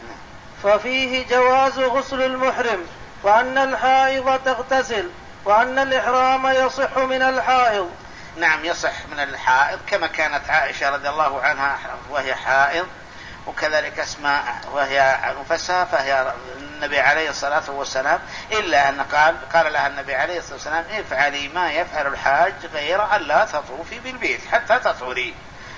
ففيه جواز غسل المحرم، وأن الحائض تغتسل، وأن الإحرام يصح من الحائض. نعم، يصح من الحائض، كما كانت عائشة رضي الله عنها وهي حائض، وكذلك أسماء وهي نفساء، فهي النبي عليه الصلاة والسلام إلا أن قال قال لها النبي عليه الصلاة والسلام افعلي ما يفعل الحاج غير أن لا تطوفي بالبيت حتى تطهري.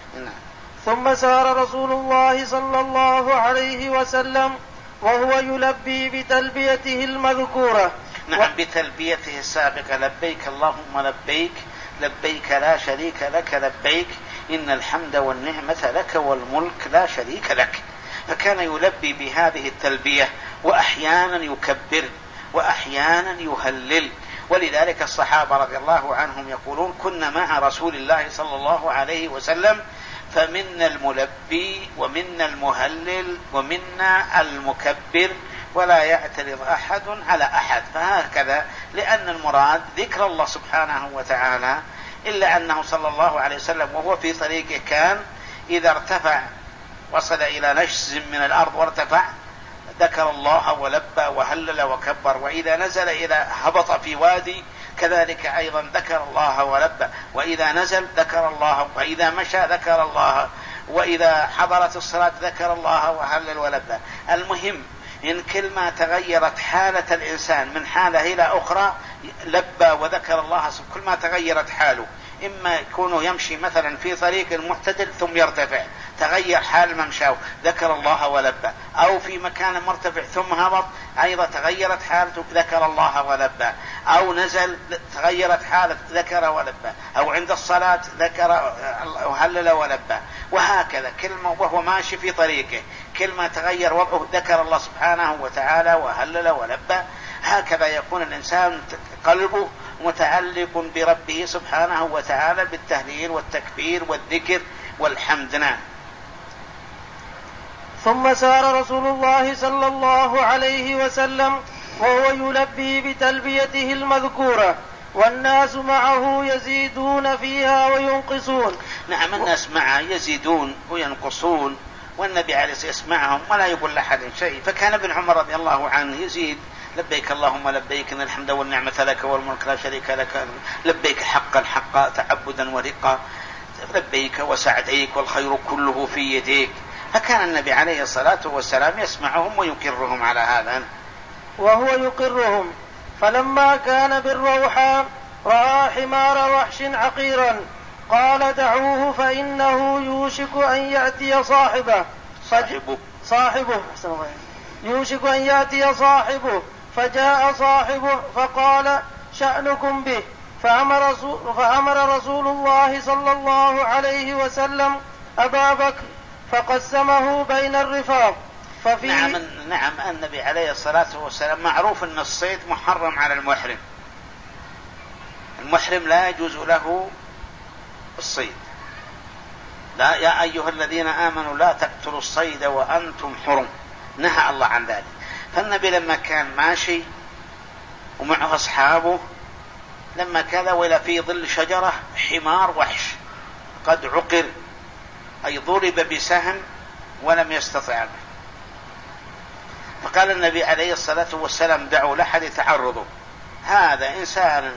ثم سار رسول الله صلى الله عليه وسلم وهو يلبي بتلبيته المذكورة. نعم، و... بتلبيته السابقة لبيك اللهم لبيك لبيك لا شريك لك لبيك إن الحمد والنعمة لك والملك لا شريك لك. فكان يلبي بهذه التلبية، وأحيانا يكبر وأحيانا يهلل. ولذلك الصحابة رضي الله عنهم يقولون كنا مع رسول الله صلى الله عليه وسلم فمنا الملبي ومنا المهلل ومنا المكبر ولا يعترض أحد على أحد. فهكذا، لأن المراد ذكر الله سبحانه وتعالى، إلا أنه صلى الله عليه وسلم وهو في طريقه كان إذا ارتفع وصل إلى نشز من الأرض وارتفع ذكر الله ولبى وهلل وكبر، وإذا نزل إلى هبط في وادي كذلك أيضا ذكر الله ولبى، وإذا نزل ذكر الله، وإذا مشى ذكر الله، وإذا حضرت الصلاة ذكر الله وهلل ولبى. المهم إن كل ما تغيرت حالة الإنسان من حالة إلى أخرى لبى وذكر الله، كل ما تغيرت حاله، إما يكون يمشي مثلا في طريق معتدل ثم يرتفع تغير حال ممشاه ذكر الله ولبى، أو في مكان مرتفع ثم هبط أيضا تغيرت حالته ذكر الله ولبى، أو نزل تغيرت حالته ذكر ولبى، أو عند الصلاة ذكر وهلل ولبى، وهكذا كل ما وهو ماشي في طريقه كل ما تغير وضعه ذكر الله سبحانه وتعالى وهلل ولبى. هكذا يكون الإنسان قلبه متعلق بربه سبحانه وتعالى بالتهليل والتكبير والذكر والحمد. نعم. ثم سار رسول الله صلى الله عليه وسلم وهو يلبي بتلبيته المذكورة، والناس معه يزيدون فيها وينقصون. نعم، الناس معه يزيدون وينقصون، والنبي عليه الصلاة والسلام يسمعهم ولا يقول لأحد شيء. فكان ابن عمر رضي الله عنه يزيد لبيك اللهم لبيك إن الحمد والنعمة لك والملك لا شريك لك لبيك حقا حقا تعبدا ورقا لبيك وسعديك والخير كله في يديك. فكان النبي عليه الصلاة والسلام يسمعهم ويقرهم على هذا وهو يقرهم. فلما كان بالروحاء رأى حمار وحش عقيرا قال دعوه فإنه يوشك أن يأتي صاحبه صاحبه, صاحبه يوشك أن يأتي صاحبه. فجاء صاحبه فقال شأنكم به. فأمر رسول, فأمر رسول الله صلى الله عليه وسلم أبا بكر فقسمه بين الرفاق. ففي نعم, نعم النبي عليه الصلاة والسلام معروف أن الصيد محرم على المحرم. المحرم لا يجوز له الصيد. لا يا أيها الذين آمنوا لا تقتلوا الصيد وأنتم حرم، نهى الله عن ذلك. فالنبي لما كان ماشي ومعه أصحابه لما كذا وإلى في ظل شجرة حمار وحش قد عقر أي ضرب بسهم ولم يستطع به. فقال النبي عليه الصلاة والسلام دعوا لحد يتعرضوا، هذا إنسان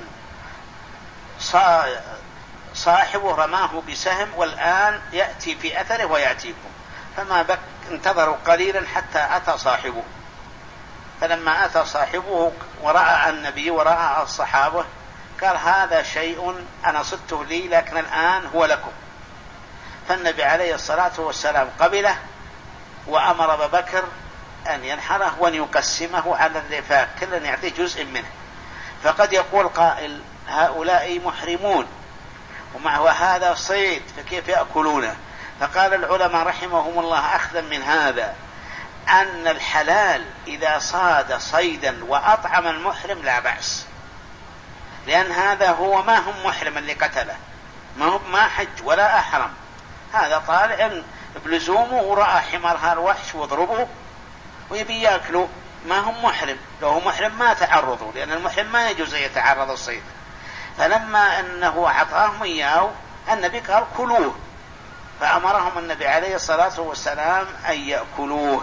صاحبه رماه بسهم والآن يأتي في أثره ويأتيكم. فما بك انتظروا قليلا حتى أتى صاحبه. فلما أتى صاحبه ورأى النبي ورأى الصحابة قال هذا شيء أنا صدته لي لكن الآن هو لكم. فالنبي عليه الصلاة والسلام قبله وأمر أبا بكر أن ينحره وأن يقسمه على الرفاق كل يعطيه جزء منه. فقد يقول قائل هؤلاء محرمون ومعه هذا صيد فكيف يأكلونه؟ فقال العلماء رحمهم الله أخذا من هذا أن الحلال إذا صاد صيدا وأطعم المحرم لا بأس، لأن هذا هو ما هم محرم اللي قتله، ما هو ما حج ولا أحرم، هذا طالع بلزومه ورأى حمار هالوحش وضربه ويبي يأكله، ما هم محرم. لو هو محرم ما تعرضوا، لأن المحرم ما يجوز يتعرض الصيد. فلما أنه أعطاهم إياه النبي قال كلوه، فأمرهم النبي عليه الصلاة والسلام أن يأكلوه.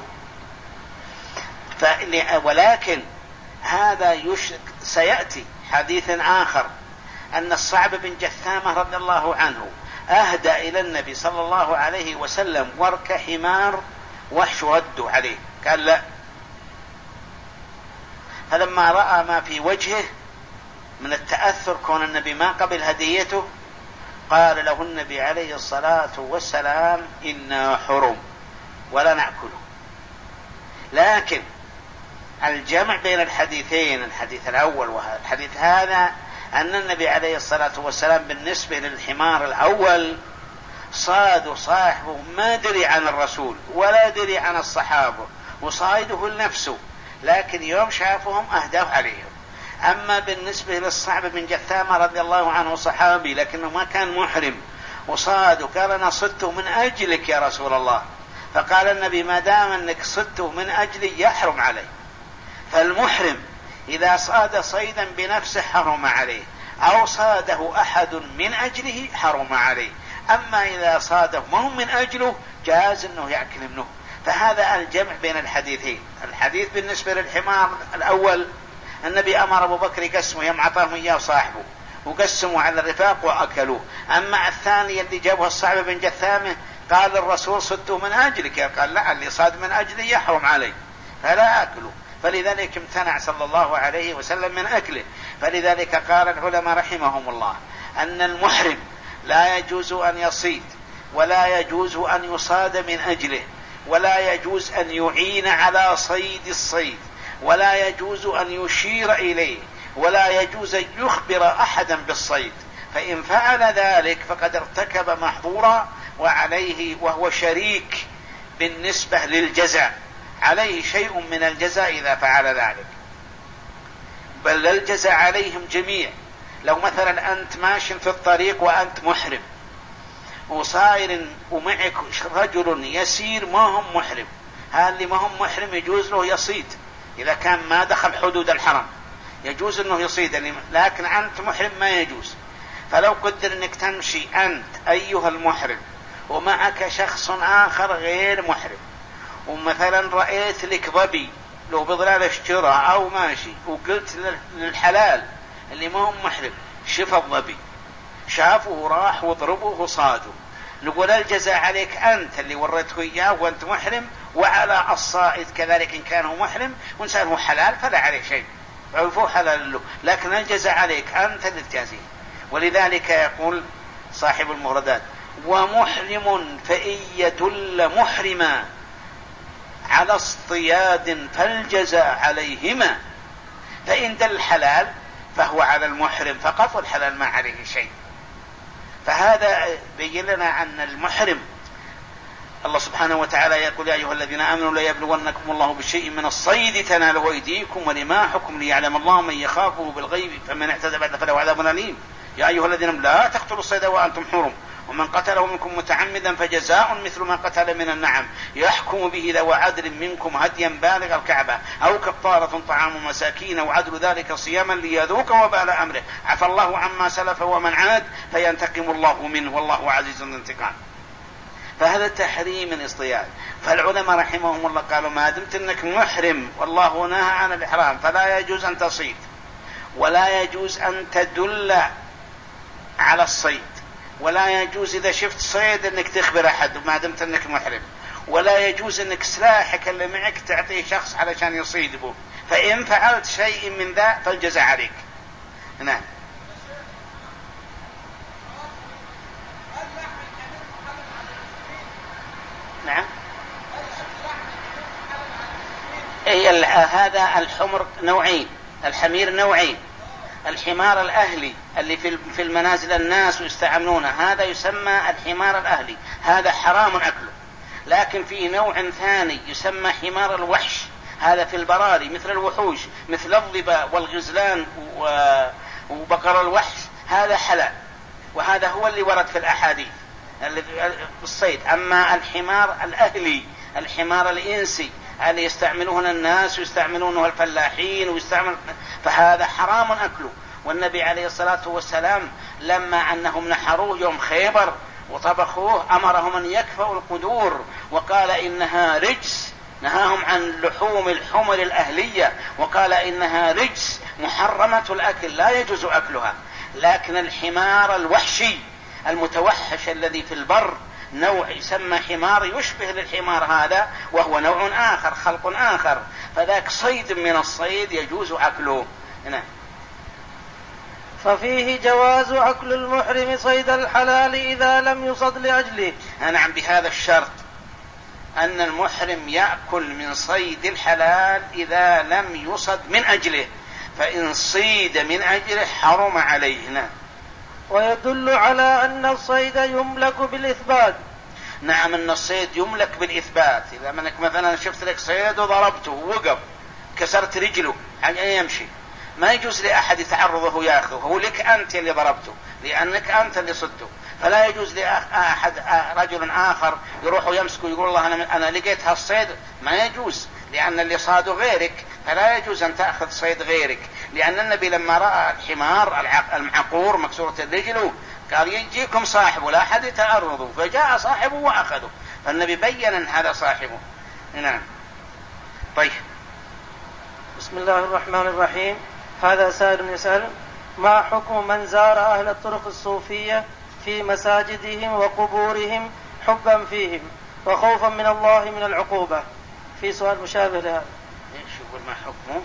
ولكن هذا يشك سيأتي حديث آخر أن الصعب بن جثامة رضي الله عنه أهدى إلى النبي صلى الله عليه وسلم ورك حمار وحش ردوا عليه، قال لا. فلما رأى ما في وجهه من التأثر كون النبي ما قبل هديته قال له النبي عليه الصلاة والسلام إنا حرم ولا نأكله. لكن الجمع بين الحديثين، الحديث الأول والحديث هذا، أن النبي عليه الصلاة والسلام بالنسبة للحمار الأول صاد صاحبه ما دري عن الرسول ولا دري عن الصحابة وصايده لنفسه، لكن يوم شافهم أهداه عليهم. أما بالنسبة للصعب بن جثامة رضي الله عنه صحابي لكنه ما كان محرم وصاد وقال أنا صدته من أجلك يا رسول الله، فقال النبي ما دام أنك صدته من أجلي يحرم علي. فالمحرم إذا صاد صيدا بنفسه حرم عليه، أو صاده أحد من أجله حرم عليه. أما إذا صاده ما هم من أجله جاز أنه يأكل منه. فهذا الجمع بين الحديثين. الحديث بالنسبة للحمار الأول النبي أمر أبو بكر يقسمه، يوم عطاهم إياه صاحبه وقسموا على الرفاق وأكلوه. أما الثاني اللي جابه الصعب بن جثامة قال الرسول صدته من أجلك، قال لا، اللي صاد من أجلي يحرم علي فلا أكله. فلذلك امتنع صلى الله عليه وسلم من أكله. فلذلك قال العلماء رحمهم الله أن المحرم لا يجوز أن يصيد ولا يجوز أن يصاد من أجله، ولا يجوز أن يعين على صيد الصيد، ولا يجوز أن يشير إليه، ولا يجوز أن يخبر أحدا بالصيد. فإن فعل ذلك فقد ارتكب محظورا وعليه وهو شريك بالنسبة للجزاء، عليه شيء من الجزاء إذا فعل ذلك، بل الجزاء عليهم جميع. لو مثلا أنت ماشٍ في الطريق وأنت محرم وصائر ومعك رجل يسير ما هم محرم، هذا اللي ما هم محرم يجوز له يصيد إذا كان ما دخل حدود الحرم، يجوز أنه يصيد، لكن أنت محرم ما يجوز. فلو قدر أنك تمشي أنت أيها المحرم ومعك شخص آخر غير محرم، ومثلا رأيت لك ظبي لو بضلال اشترى أو ماشي وقلت للحلال اللي ما هم محرم شف الظبي، شافوه راح واضربوه وصادوا، نقول الجزاء عليك أنت اللي وريته إياه وأنت محرم، وعلى الصائد كذلك إن كان هو محرم، وإنسان هو حلال فلا عليه شيء، عرفوه حلال له، لكن الجزاء عليك أنت اللي تجازيه. ولذلك يقول صاحب المفردات: ومحرم فإن يدل محرما على اصطياد فالجزاء عليهما. فإن دل حلال فهو على المحرم فقط، والحلال ما عليه شيء. فهذا بين لنا أن المحرم، الله سبحانه وتعالى يقول: يا أيها الذين آمنوا لا يبلونكم الله بشيء من الصيد تناله أيديكم ورماحكم ليعلم الله من يخافه بالغيب فمن اعتدى بعد فله عذاب أليم. يا أيها الذين آمنوا لا تقتلوا الصيد وأنتم حرم ومن قتله منكم متعمدا فجزاء مثل ما قتل من النعم يحكم به ذو عدل منكم هديا بالغ الكعبة أو كفارة طعام مساكين أو عدل ذلك صياما ليذوق وبال أمره عفى الله عما سلف ومن عاد فينتقم الله منه والله عزيز ذو انتقام. فهذا تحريم الاصطياد. فالعلماء رحمهم الله قالوا: ما دمت انك محرم والله نهى عن الإحرام فلا يجوز أن تصيد، ولا يجوز أن تدل على الصيد، ولا يجوز إذا شفت صيد أنك تخبر أحد ما دمت أنك محرم، ولا يجوز أنك سلاحك اللي معك تعطيه شخص علشان يصيد به، فإن فعلت شيء من ذا فالجزاء عليك. نعم. نعم. أي هذا الحمر نوعين، الحمير نوعين: الحمار الأهلي اللي في المنازل الناس يستعملونه، هذا يسمى الحمار الأهلي، هذا حرام أكله. لكن في نوع ثاني يسمى حمار الوحش، هذا في البراري مثل الوحوش مثل الظباء والغزلان وبقر الوحش، هذا حلال، وهذا هو اللي ورد في الأحاديث الصيد. أما الحمار الأهلي الحمار الإنسي اللي يستعملونه الناس ويستعملونه الفلاحين ويستعمل، فهذا حرام أكله. والنبي عليه الصلاة والسلام لما أنهم نحروه يوم خيبر وطبخوه أمرهم أن يكفأوا القدور وقال إنها رجس، نهاهم عن لحوم الحمر الأهلية وقال إنها رجس محرمة الأكل لا يجوز أكلها. لكن الحمار الوحشي المتوحش الذي في البر نوع يسمى حمار يشبه للحمار هذا، وهو نوع آخر خلق آخر، فذاك صيد من الصيد يجوز أكله. نعم. ففيه جواز أكل المحرم صيد الحلال إذا لم يصد لأجله. نعم، بهذا الشرط أن المحرم يأكل من صيد الحلال إذا لم يصد من أجله، فإن صيد من أجله حرم عليه. نعم. ويدل على أن الصيد يملك بالإثبات. نعم، أن الصيد يملك بالإثبات. إذا منك مثلا شفت لك صيد وضربته ووقف كسرت رجله عن أن يمشي، ما يجوز لأحد يتعرضه يأخذه، هو لك أنت اللي ضربته لأنك أنت اللي صدته، فلا يجوز لأحد رجل آخر يروح ويمسك ويقول الله أنا, أنا لقيت هالصيد، ما يجوز، لأن اللي صاده غيرك، فلا يجوز أن تأخذ صيد غيرك. لأن النبي لما رأى الحمار المعقور مكسورة الرجل قال يجيكم صاحبه لا أحد يتعرضه، فجاء صاحبه وأخذه، فالنبي بيّن أن هذا صاحبه. نعم. طيب. بسم الله الرحمن الرحيم. هذا سائل يسأل: ما حكم من زار أهل الطرق الصوفية في مساجدهم وقبورهم حبا فيهم وخوفا من الله من العقوبة؟ في سؤال مشابه لهذا. ايش يقول ما حكمه؟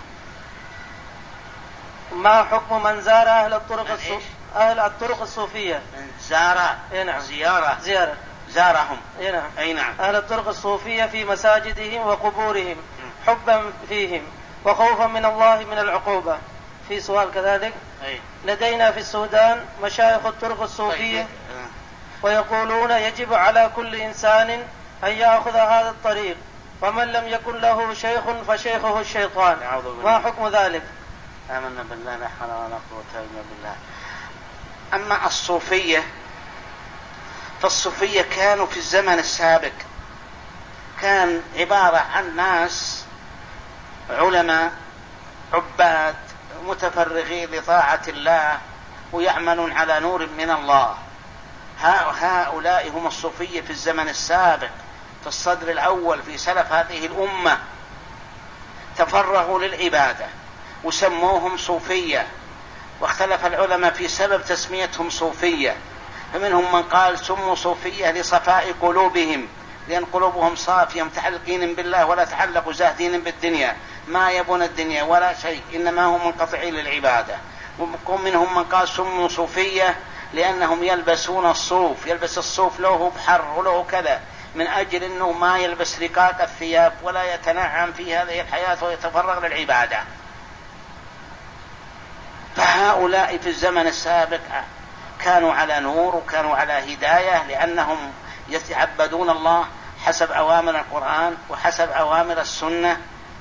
ما حكم من زار أهل الطرق الصوفية أهل الطرق الصوفية من زار إيه نعم. زيارة زيارة زارهم إيه نعم. أي نعم. أهل الطرق الصوفية في مساجدهم وقبورهم حبا فيهم وخوفا من الله من العقوبة. في سؤال كذلك: أي. لدينا في السودان مشايخ الطرق الصوفية ويقولون يجب على كل إنسان أن يأخذ هذا الطريق، ومن لم يكن له شيخ فشيخه الشيطان، ما حكم ذلك؟ آمنا بالله لا حول ولا قوة إلا بالله. أما الصوفية فالصوفية كانوا في الزمن السابق كان عبارة عن ناس علماء عباد متفرغين لطاعة الله ويعملون على نور من الله. هؤلاء هم الصوفية في الزمن السابق في الصدر الأول في سلف هذه الأمة، تفرغوا للعبادة وسموهم صوفية، واختلف العلماء في سبب تسميتهم صوفية، فمنهم من قال سموا صوفية لصفاء قلوبهم، لأن قلوبهم صافية متعلقين بالله ولا تعلقوا زاهدين بالدنيا، ما يبون الدنيا ولا شيء، إنما هم منقطعين للعبادة. ومنهم من قال سموا صوفية لأنهم يلبسون الصوف، يلبس الصوف له بحر وله كذا، من أجل أنه ما يلبس رقاق الثياب ولا يتنعم في هذه الحياة ويتفرغ للعبادة. فهؤلاء في الزمن السابق كانوا على نور وكانوا على هداية، لأنهم يتعبدون الله حسب أوامر القرآن وحسب أوامر السنة،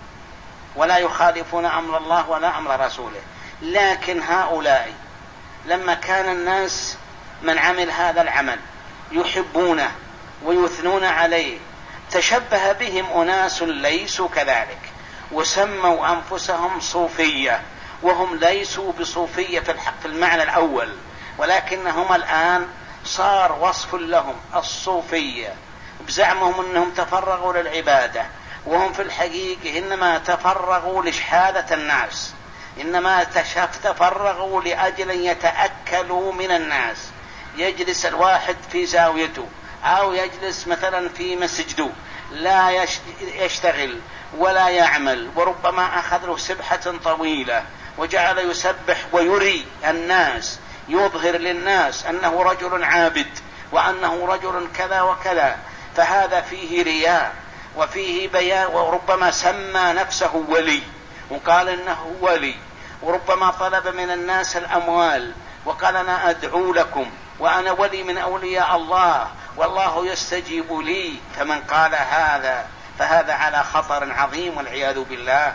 ولا يخالفون أمر الله ولا أمر رسوله. لكن هؤلاء لما كان الناس من عمل هذا العمل يحبونه ويثنون عليه، تشبه بهم أناس ليسوا كذلك وسموا أنفسهم صوفية، وهم ليسوا بصوفية في الحق في المعنى الأول، ولكنهم الآن صار وصف لهم الصوفية بزعمهم أنهم تفرغوا للعبادة، وهم في الحقيقة إنما تفرغوا لشحاذة الناس، إنما تفرغوا لأجل أن يتأكلوا من الناس. يجلس الواحد في زاويته أو يجلس مثلا في مسجده لا يشتغل ولا يعمل، وربما أخذ له سبحة طويلة وجعل يسبح ويري الناس، يظهر للناس أنه رجل عابد وأنه رجل كذا وكذا، فهذا فيه رياء وفيه بيان، وربما سمى نفسه ولي وقال إنه ولي، وربما طلب من الناس الأموال وقال أنا أدعو لكم وأنا ولي من أولياء الله والله يستجيب لي. فمن قال هذا فهذا على خطر عظيم والعياذ بالله.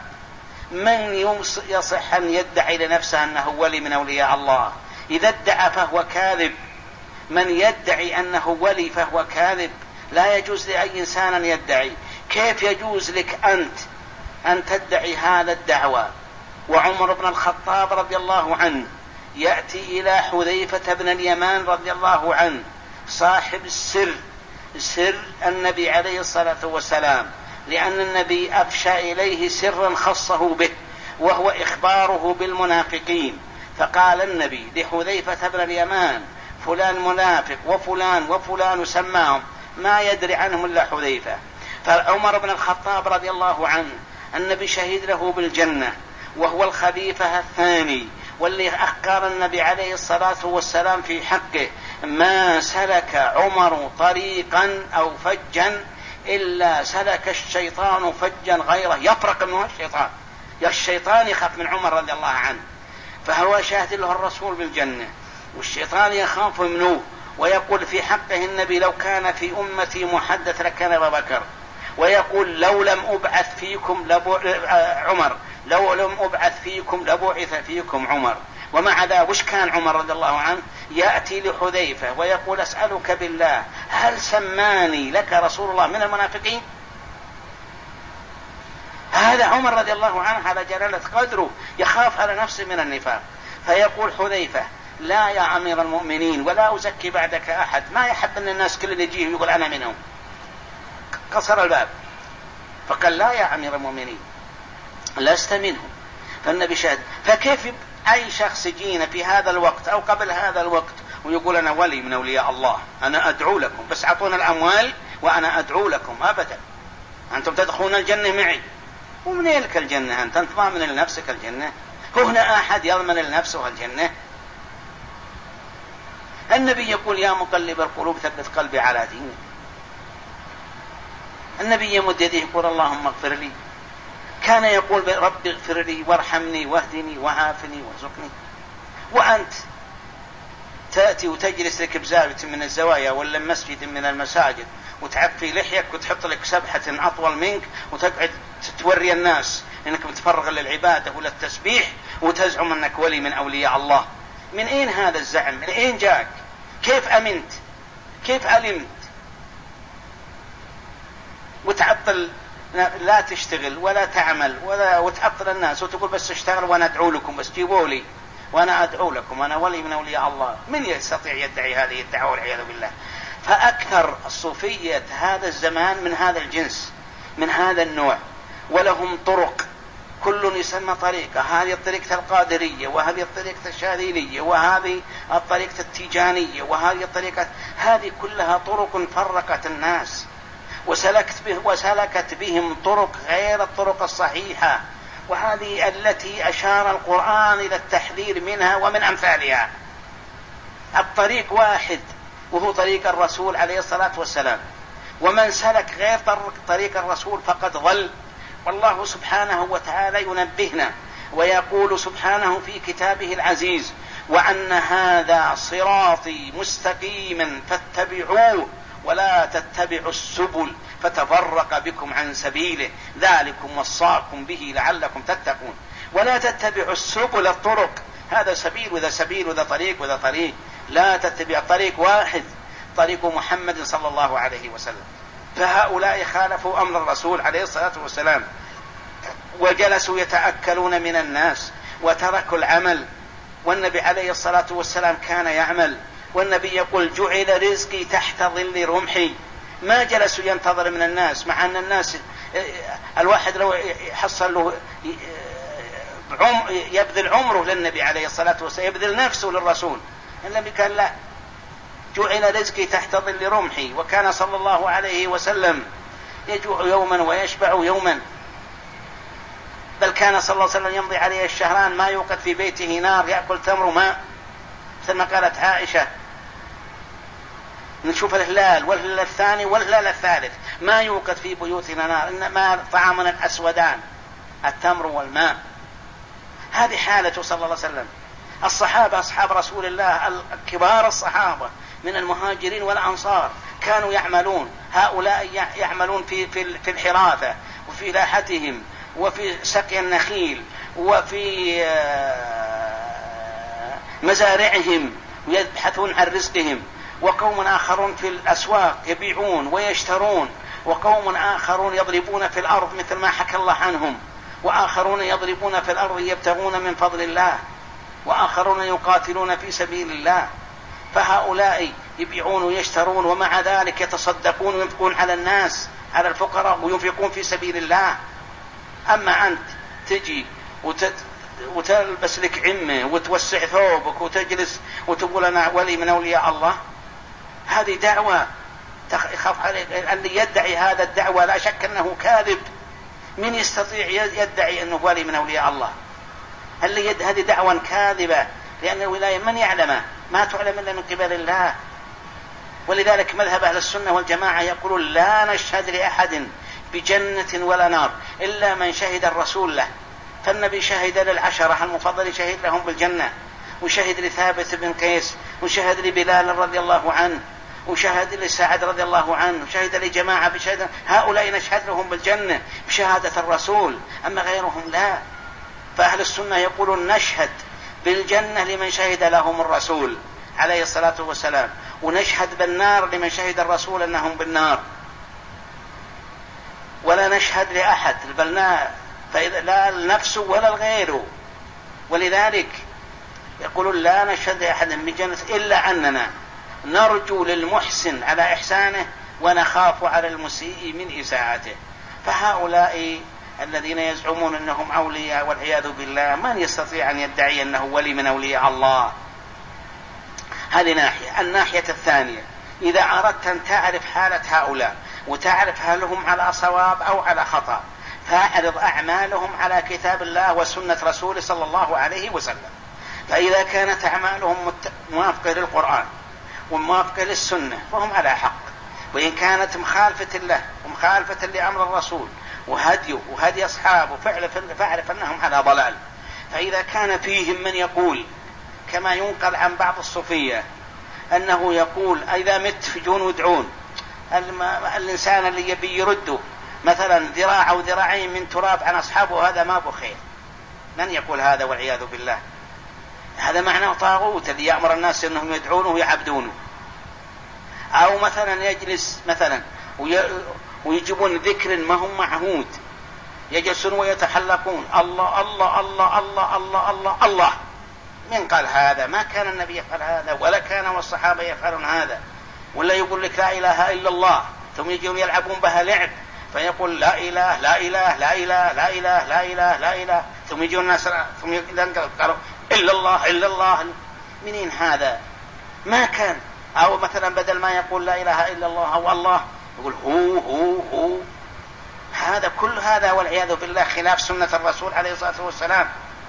من يصح أن يدعي لنفسه أنه ولي من أولياء الله؟ إذا ادعى فهو كاذب، من يدعي أنه ولي فهو كاذب، لا يجوز لأي إنسان أن يدعي. كيف يجوز لك أنت أن تدعي هذا الدعوة؟ وعمر بن الخطاب رضي الله عنه يأتي إلى حذيفة بن اليمان رضي الله عنه صاحب السر، سر النبي عليه الصلاة والسلام، لأن النبي أفشى إليه سرا خصه به وهو إخباره بالمنافقين. فقال النبي لحذيفة بن اليمان فلان منافق وفلان وفلان وسماهم، ما يدري عنهم إلا حذيفة. فعمر بن الخطاب رضي الله عنه النبي شهد له بالجنة وهو الخليفة الثاني، واللي أخبر النبي عليه الصلاة والسلام في حقه ما سلك عمر طريقا أو فجا إلا سلك الشيطان فجا غيره يفرق منه الشيطان، يا الشيطان يخاف من عمر رضي الله عنه، فهو شاهد له الرسول بالجنة، والشيطان يخاف منه ويقول في حقه النبي لو كان في أمتي محدث لكان أبا بكر، ويقول لو لم أبعث فيكم لبو... عمر لو لم أبعث فيكم لبعث فيكم عمر. ومع ذا وش كان عمر رضي الله عنه يأتي لحذيفة ويقول أسألك بالله هل سماني لك رسول الله من المنافقين؟ هذا عمر رضي الله عنه على جلالة قدره يخاف على نفسه من النفاق، فيقول حذيفة لا يا أمير المؤمنين ولا أزكي بعدك أحد، ما يحب أن الناس كل اللي يجيه يقول أنا منهم، قصر الباب. فقال لا يا أمير المؤمنين لست منهم. فالنبي شهد. فكيف أي شخص يجينا في هذا الوقت أو قبل هذا الوقت ويقول أنا ولي من أولياء الله، أنا أدعو لكم بس أعطونا الأموال وأنا أدعو لكم؟ أبدا، أنتم تدخلون الجنة معي. ومن لك الجنة أنت؟ أنت ضامن لنفسك الجنة؟ هنا أحد يضمن لنفسه الجنة؟ النبي يقول يا مقلب القلوب ثبت قلبي على دينك. النبي يمد يده يقول اللهم اغفر لي، كان يقول رب اغفر لي وارحمني واهدني وعافني وارزقني. وأنت تأتي وتجلس لك بزاوية من الزوايا ولا مسجد من المساجد وتعفي لحيك وتحط لك سبحة أطول منك وتقعد توري الناس إنك متفرغ للعبادة ولا التسبيح وتزعم أنك ولي من أولياء الله. من أين هذا الزعم؟ من أين جاك؟ كيف أمنت؟ كيف علمت؟ وتعطل، لا تشتغل ولا تعمل ولا وتعطل الناس وتقول بس اشتغل وانا ادعو لكم، بس جيبوا لي وانا ادعو لكم، انا ولي من اولياء الله. من يستطيع يدعي هذه الدعوه والعياذ بالله؟ فاكثر الصوفيه هذا الزمان من هذا الجنس، من هذا النوع، ولهم طرق كل يسمى طريقة، هذه الطريقة القادرية، وهذه الطريقة الشاذلية، وهذه الطريقة التيجانية، وهذه الطريقة، هذه كلها طرق فرقت الناس وسلكت به وسلكت بهم طرق غير الطرق الصحيحة، وهذه التي أشار القرآن إلى التحذير منها ومن أمثالها. الطريق واحد وهو طريق الرسول عليه الصلاة والسلام، ومن سلك غير طريق الرسول فقد ضل. والله سبحانه وتعالى ينبهنا ويقول سبحانه في كتابه العزيز: وأن هذا صراطي مستقيما فاتبعوه ولا تتبعوا السبل فتفرق بكم عن سبيله ذلكم وصاكم به لعلكم تتقون. ولا تتبعوا السبل، الطرق، هذا سبيل وذا سبيل وذا طريق وذا طريق، لا تتبع طريق واحد، طريق محمد صلى الله عليه وسلم. فهؤلاء خالفوا أمر الرسول عليه الصلاة والسلام وجلسوا يتأكلون من الناس وتركوا العمل، والنبي عليه الصلاة والسلام كان يعمل، والنبي يقول: جعل رزقي تحت ظل رمحي. ما جلسوا ينتظر من الناس، مع أن الناس الواحد لو حصل له يبذل عمره للنبي عليه الصلاة والسلام، يبذل نفسه للرسول. النبي قال: لا، جعل رزقي تحت ظل رمحي. وكان صلى الله عليه وسلم يجوع يوما ويشبع يوما، بل كان صلى الله عليه وسلم يمضي عليه الشهران ما يوقد في بيته نار، يأكل تمر وماء. ثم قالت عائشة: نشوف الهلال والهلال الثاني والهلال الثالث ما يوقد في بيوتنا نار، إنما طعامنا الأسودان التمر والماء. هذه حالته صلى الله عليه وسلم. الصحابة أصحاب رسول الله الكبار الصحابة من المهاجرين والأنصار كانوا يعملون، هؤلاء يعملون في في الحراثة وفي لاحتهم وفي سقي النخيل وفي مزارعهم ويبحثون عن رزقهم، وقوم آخرون في الأسواق يبيعون ويشترون، وقوم آخرون يضربون في الأرض مثل ما حكى الله عنهم، وآخرون يضربون في الأرض يبتغون من فضل الله، وآخرون يقاتلون في سبيل الله. فهؤلاء يبيعون ويشترون، ومع ذلك يتصدقون وينفقون على الناس، على الفقراء، وينفقون في سبيل الله. أما أنت تجي وتت... وتلبس لك عمة وتوسع ثوبك وتجلس وتقول أنا ولي من أولياء الله، هذه دعوة يخاف عليك. اللي يدعي هذا الدعوة لا شك أنه كاذب. من يستطيع يدعي أنه ولي من أولياء الله؟ اللي يد... هذه دعوة كاذبة، لأن الولاية من يعلمه؟ ما تعلم إلا من قبل الله. ولذلك مذهب أهل السنة والجماعة يقولون: لا نشهد لأحد بجنة ولا نار إلا من شهد الرسول له. فالنبي شهد للعشرة المفضل، شهد لهم بالجنة، وشهد لثابت بن قيس، وشهد لبلال رضي الله عنه، وشهد لسعد رضي الله عنه، وشهد لجماعة بشهادة. هؤلاء نشهد لهم بالجنة بشهادة الرسول، أما غيرهم لا. فأهل السنة يقولون: نشهد بالجنة لمن شهد لهم الرسول عليه الصلاة والسلام، ونشهد بالنار لمن شهد الرسول أنهم بالنار، ولا نشهد لأحد بل فإذا لا النفس ولا الغير. ولذلك يقولون: لا نشهد لأحد بجنة إلا أننا نرجو للمحسن على إحسانه ونخاف على المسيء من إساءته. فهؤلاء الذين يزعمون أنهم أولياء والعياذ بالله، من يستطيع أن يدعي أنه ولي من أولياء الله؟ هذه ناحية. الناحية الثانية، إذا أردت أن تعرف حالة هؤلاء وتعرف هل هم على صواب أو على خطأ، فاعرض أعمالهم على كتاب الله وسنة رسوله صلى الله عليه وسلم. فإذا كانت أعمالهم موافقة للقرآن وموافقة للسنة فهم على حق، وإن كانت مخالفة له ومخالفة لأمر الرسول وهديه وهدي أصحابه فاعرف أنهم على ضلال. فإذا كان فيهم من يقول كما ينقل عن بعض الصوفية أنه يقول: إذا مت فجون ودعون، الإنسان اللي يبي يرده مثلا ذراع أو ذراعين من تراب عن أصحابه، هذا ما بخير. من يقول هذا والعياذ بالله؟ هذا معناه طاغوت اللي يأمر الناس أنهم يدعونه ويعبدونه. أو مثلا يجلس مثلا ويجيبون ذكر ما هم معهود، يجلسون ويتحلقون الله الله الله الله الله الله الله. من قال هذا؟ ما كان النبي يفعل هذا ولا كان والصحابة يفعلون هذا. ولا يقول لك لا إله إلا الله ثم يجون يلعبون بها لعب، فيقول لا إله لا إله لا إله لا إله لا إله لا إله، ثم يجون الناس ثم قالوا إلا الله إلا الله. منين هذا؟ ما كان. أو مثلا بدل ما يقول لا إله إلا الله أو الله يقول هو هو هو. هذا كل هذا والعياذ بالله خلاف سنة الرسول عليه الصلاة والسلام.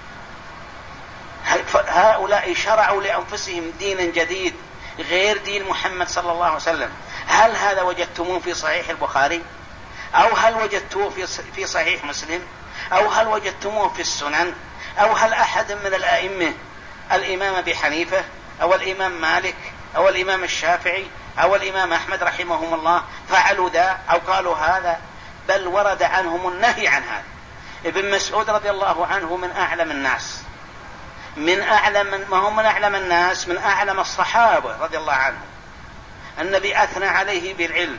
هؤلاء شرعوا لأنفسهم دينا جديد غير دين محمد صلى الله عليه وسلم. هل هذا وجدتموه في صحيح البخاري؟ أو هل وجدتوه في صحيح مسلم؟ أو هل وجدتموه في السنن؟ أو هل أحد من الأئمة الإمام أبي حنيفة أو الإمام مالك أو الإمام الشافعي أو الإمام أحمد رحمهم الله فعلوا ذا أو قالوا هذا؟ بل ورد عنهم النهي عن هذا. ابن مسعود رضي الله عنه من أعلم الناس، من أعلم ما هم من أعلم الناس من أعلم الصحابة رضي الله عنهم. النبي أثنى عليه بالعلم،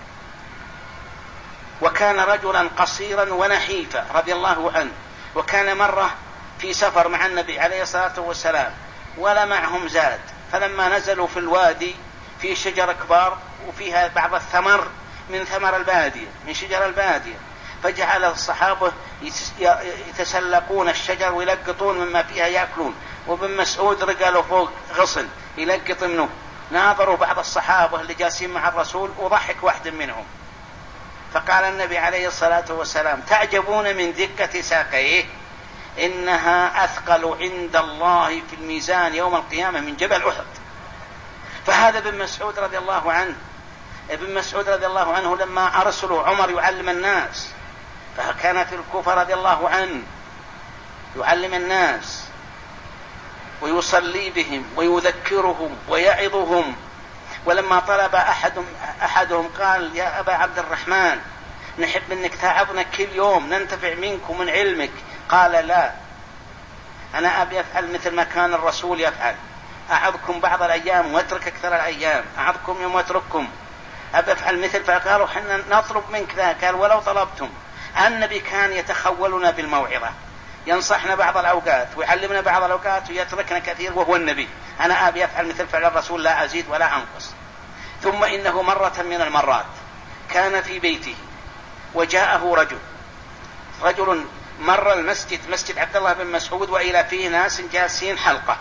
وكان رجلا قصيرا ونحيفا رضي الله عنه. وكان مرة في سفر مع النبي عليه الصلاة والسلام ولا معهم زاد، فلما نزلوا في الوادي في شجر كبار وفيها بعض الثمر من ثمر البادية من شجر البادية، فجعل الصحابة يتسلقون الشجر ويلقطون مما فيها يأكلون، وابن مسعود رجاله فوق غصن يلقط منه. ناظروا بعض الصحابة اللي جالسين مع الرسول وضحك واحد منهم، فقال النبي عليه الصلاة والسلام تعجبون من دقة ساقيه، إنها أثقل عند الله في الميزان يوم القيامة من جبل أحد. فهذا ابن مسعود رضي الله عنه. ابن مسعود رضي الله عنه لما أرسلوا عمر يعلم الناس، فكان في الكوفة رضي الله عنه يعلم الناس ويصلي بهم ويذكرهم ويعظهم. ولما طلب أحد أحدهم قال يا أبا عبد الرحمن نحب أنك تعظنا كل يوم ننتفع منك ومن علمك. قال لا، أنا أبي أفعل مثل ما كان الرسول يفعل، أعظكم بعض الأيام واترك أكثر الأيام، أعظكم يوم واترككم، أبي أفعل مثل. فقالوا حنا نطلب منك ذا. قال ولو طلبتم. النبي كان يتخولنا بالموعظة، ينصحنا بعض الأوقات ويعلمنا بعض الأوقات ويتركنا كثير وهو النبي. أنا أبي أفعل مثل فعل الرسول لا أزيد ولا أنقص. ثم إنه مرة من المرات كان في بيته وجاءه رجل رجل مر المسجد مسجد عبد الله بن مسعود وإلى فيه ناس جالسين حلقة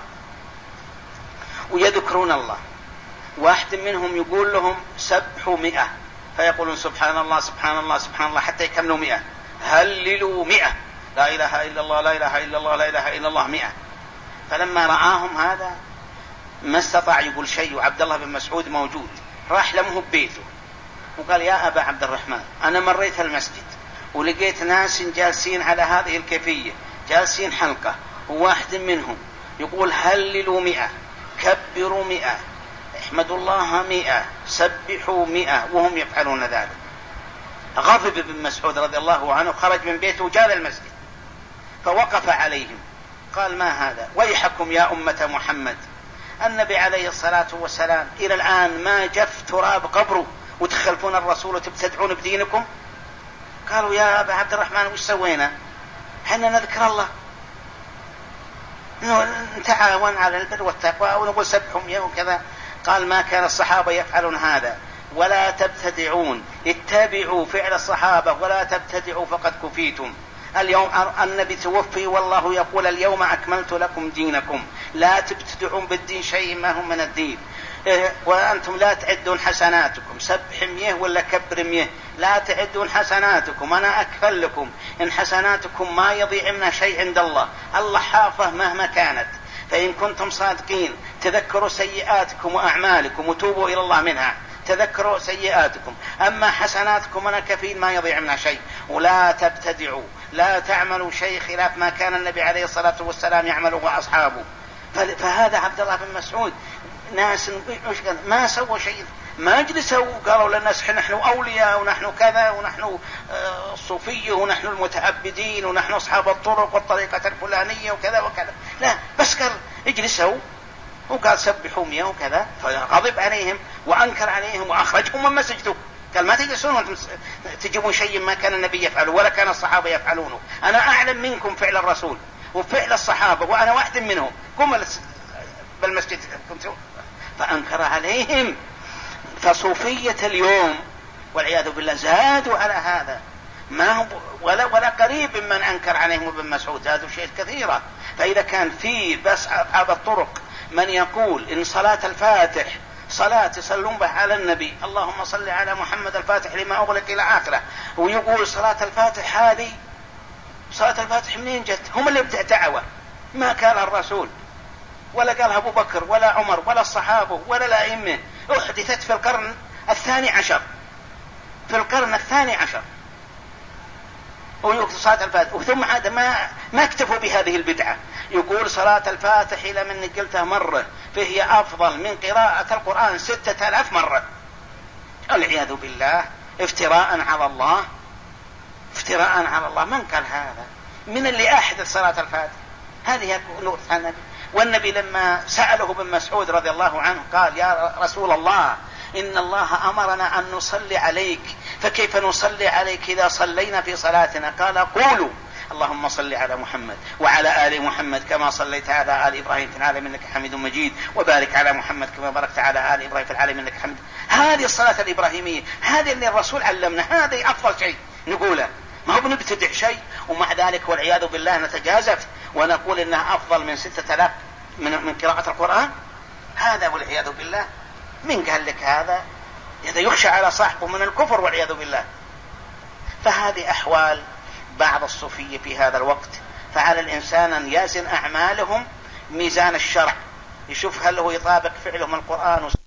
ويذكرون الله. واحد منهم يقول لهم سبحوا مئة، فيقولون سبحان الله سبحان الله سبحان الله حتى يكملوا مئة. هللوا مئة، لا إله إلا الله لا إله إلا الله لا إله إلا الله مئة. فلما رآهم هذا ما استطاع يقول شيء، وعبد الله بن مسعود موجود، راح لمه ببيته وقال يا أبا عبد الرحمن أنا مريت المسجد ولقيت ناس جالسين على هذه الكيفية، جالسين حلقة، وواحد منهم يقول هللوا مئة، كبروا مئة، احمدوا الله مئة، سبحوا مئة، وهم يفعلون ذلك. غضب ابن مسعود رضي الله عنه، خرج من بيته وجاء المسجد فوقف عليهم قال ما هذا؟ ويحكم يا أمة محمد، النبي عليه الصلاة والسلام إلى الآن ما جف تراب قبره وتخلفون الرسول وتبتدعون بدينكم. قالوا يا أبا عبد الرحمن وش سوينا؟ حنا نذكر الله، نتعاون على البر والتقوى ونقول سبحهم يا وكذا. قال ما كان الصحابة يفعلون هذا، ولا تبتدعون، اتبعوا فعل الصحابة ولا تبتدعوا فقد كفيتم. اليوم النبي توفي والله يقول اليوم أكملت لكم دينكم، لا تبتدعون بالدين شيء ما هم من الدين. وأنتم لا تعدون حسناتكم، سبح ميه ولا كبر ميه، لا تعدون حسناتكم، أنا أكفل لكم إن حسناتكم ما يضيع منها شيء عند الله، الله حافظ مهما كانت. فإن كنتم صادقين تذكروا سيئاتكم وأعمالكم وتوبوا إلى الله منها، تذكروا سيئاتكم، أما حسناتكم أنا كفيل ما يضيع منها شيء. ولا تبتدعوا، لا تعملوا شيء خلاف ما كان النبي عليه الصلاة والسلام يعمله وأصحابه. فهذا عبد الله بن مسعود ناس ما سووا شيء، ما جلسوا وقالوا للناس نحن أولياء ونحن كذا ونحن الصوفية ونحن المتعبدين ونحن أصحاب الطرق والطريقة الفلانية وكذا وكذا، لا، بس قال اجلسوا وقال سبحوا مئة وكذا. فغضب عليهم وأنكر عليهم وأخرجهم من مسجده، قال ما تجلسون وانتم تجيبون شيء ما كان النبي يفعله ولا كان الصحابة يفعلونه، أنا أعلم منكم فعل الرسول وفعل الصحابة وأنا واحد منهم، قم بالمسجد. فأنكر عليهم. فصوفية اليوم والعياذ بالله زادوا على هذا، ما هو ولا ولا قريب ممن أنكر عليهم ابن مسعود، زادوا شيء كثيرا. فإذا كان في بس أصحاب الطرق من يقول إن صلاة الفاتح صلاة يصلون بها على النبي، اللهم صل على محمد الفاتح لما أغلق إلى آخره، ويقول صلاة الفاتح هذه صلاة الفاتح منين جت؟ هم اللي ابتدعوا، ما قالها الرسول ولا قالها أبو بكر ولا عمر ولا الصحابة ولا الأئمة، أحدثت في القرن الثاني عشر في القرن الثاني عشر ويقول صلاة الفاتح. وثم عاد ما ما اكتفوا بهذه البدعة، يقول صلاة الفاتح إلى من قلتها مرة فهي أفضل من قراءة القرآن ستة آلاف مرة. العياذ بالله، افتراء على الله، افتراء على الله. من قال هذا؟ من اللي أحدث صلاة الفاتح؟ هذه نور النبي. والنبي لما سأله ابن مسعود رضي الله عنه قال يا رسول الله إن الله أمرنا أن نصلي عليك، فكيف نصلي عليك إذا صلينا في صلاتنا؟ قال قولوا اللهم صل على محمد وعلى آل محمد كما صليت على آل إبراهيم في العالمين إنك حميد مجيد، وبارك على محمد كما باركت على آل إبراهيم في العالمين إنك حميد. هذه الصلاة الإبراهيمية، هذه اللي الرسول علمنا، هذه أفضل شيء نقوله، ما هو بنبتدع شيء. ومع ذلك والعياذ بالله نتجازف ونقول إنها أفضل من ستة آلاف من, من قراءة القرآن. هذا والعياذ بالله. من قال لك هذا؟ هذا يخشى على صاحبه من الكفر والعياذ بالله. فهذه أحوال بعض الصوفية في هذا الوقت. فعلى الإنسان أن يزن أعمالهم ميزان الشرع، يشوف هل هو يطابق فعلهم القرآن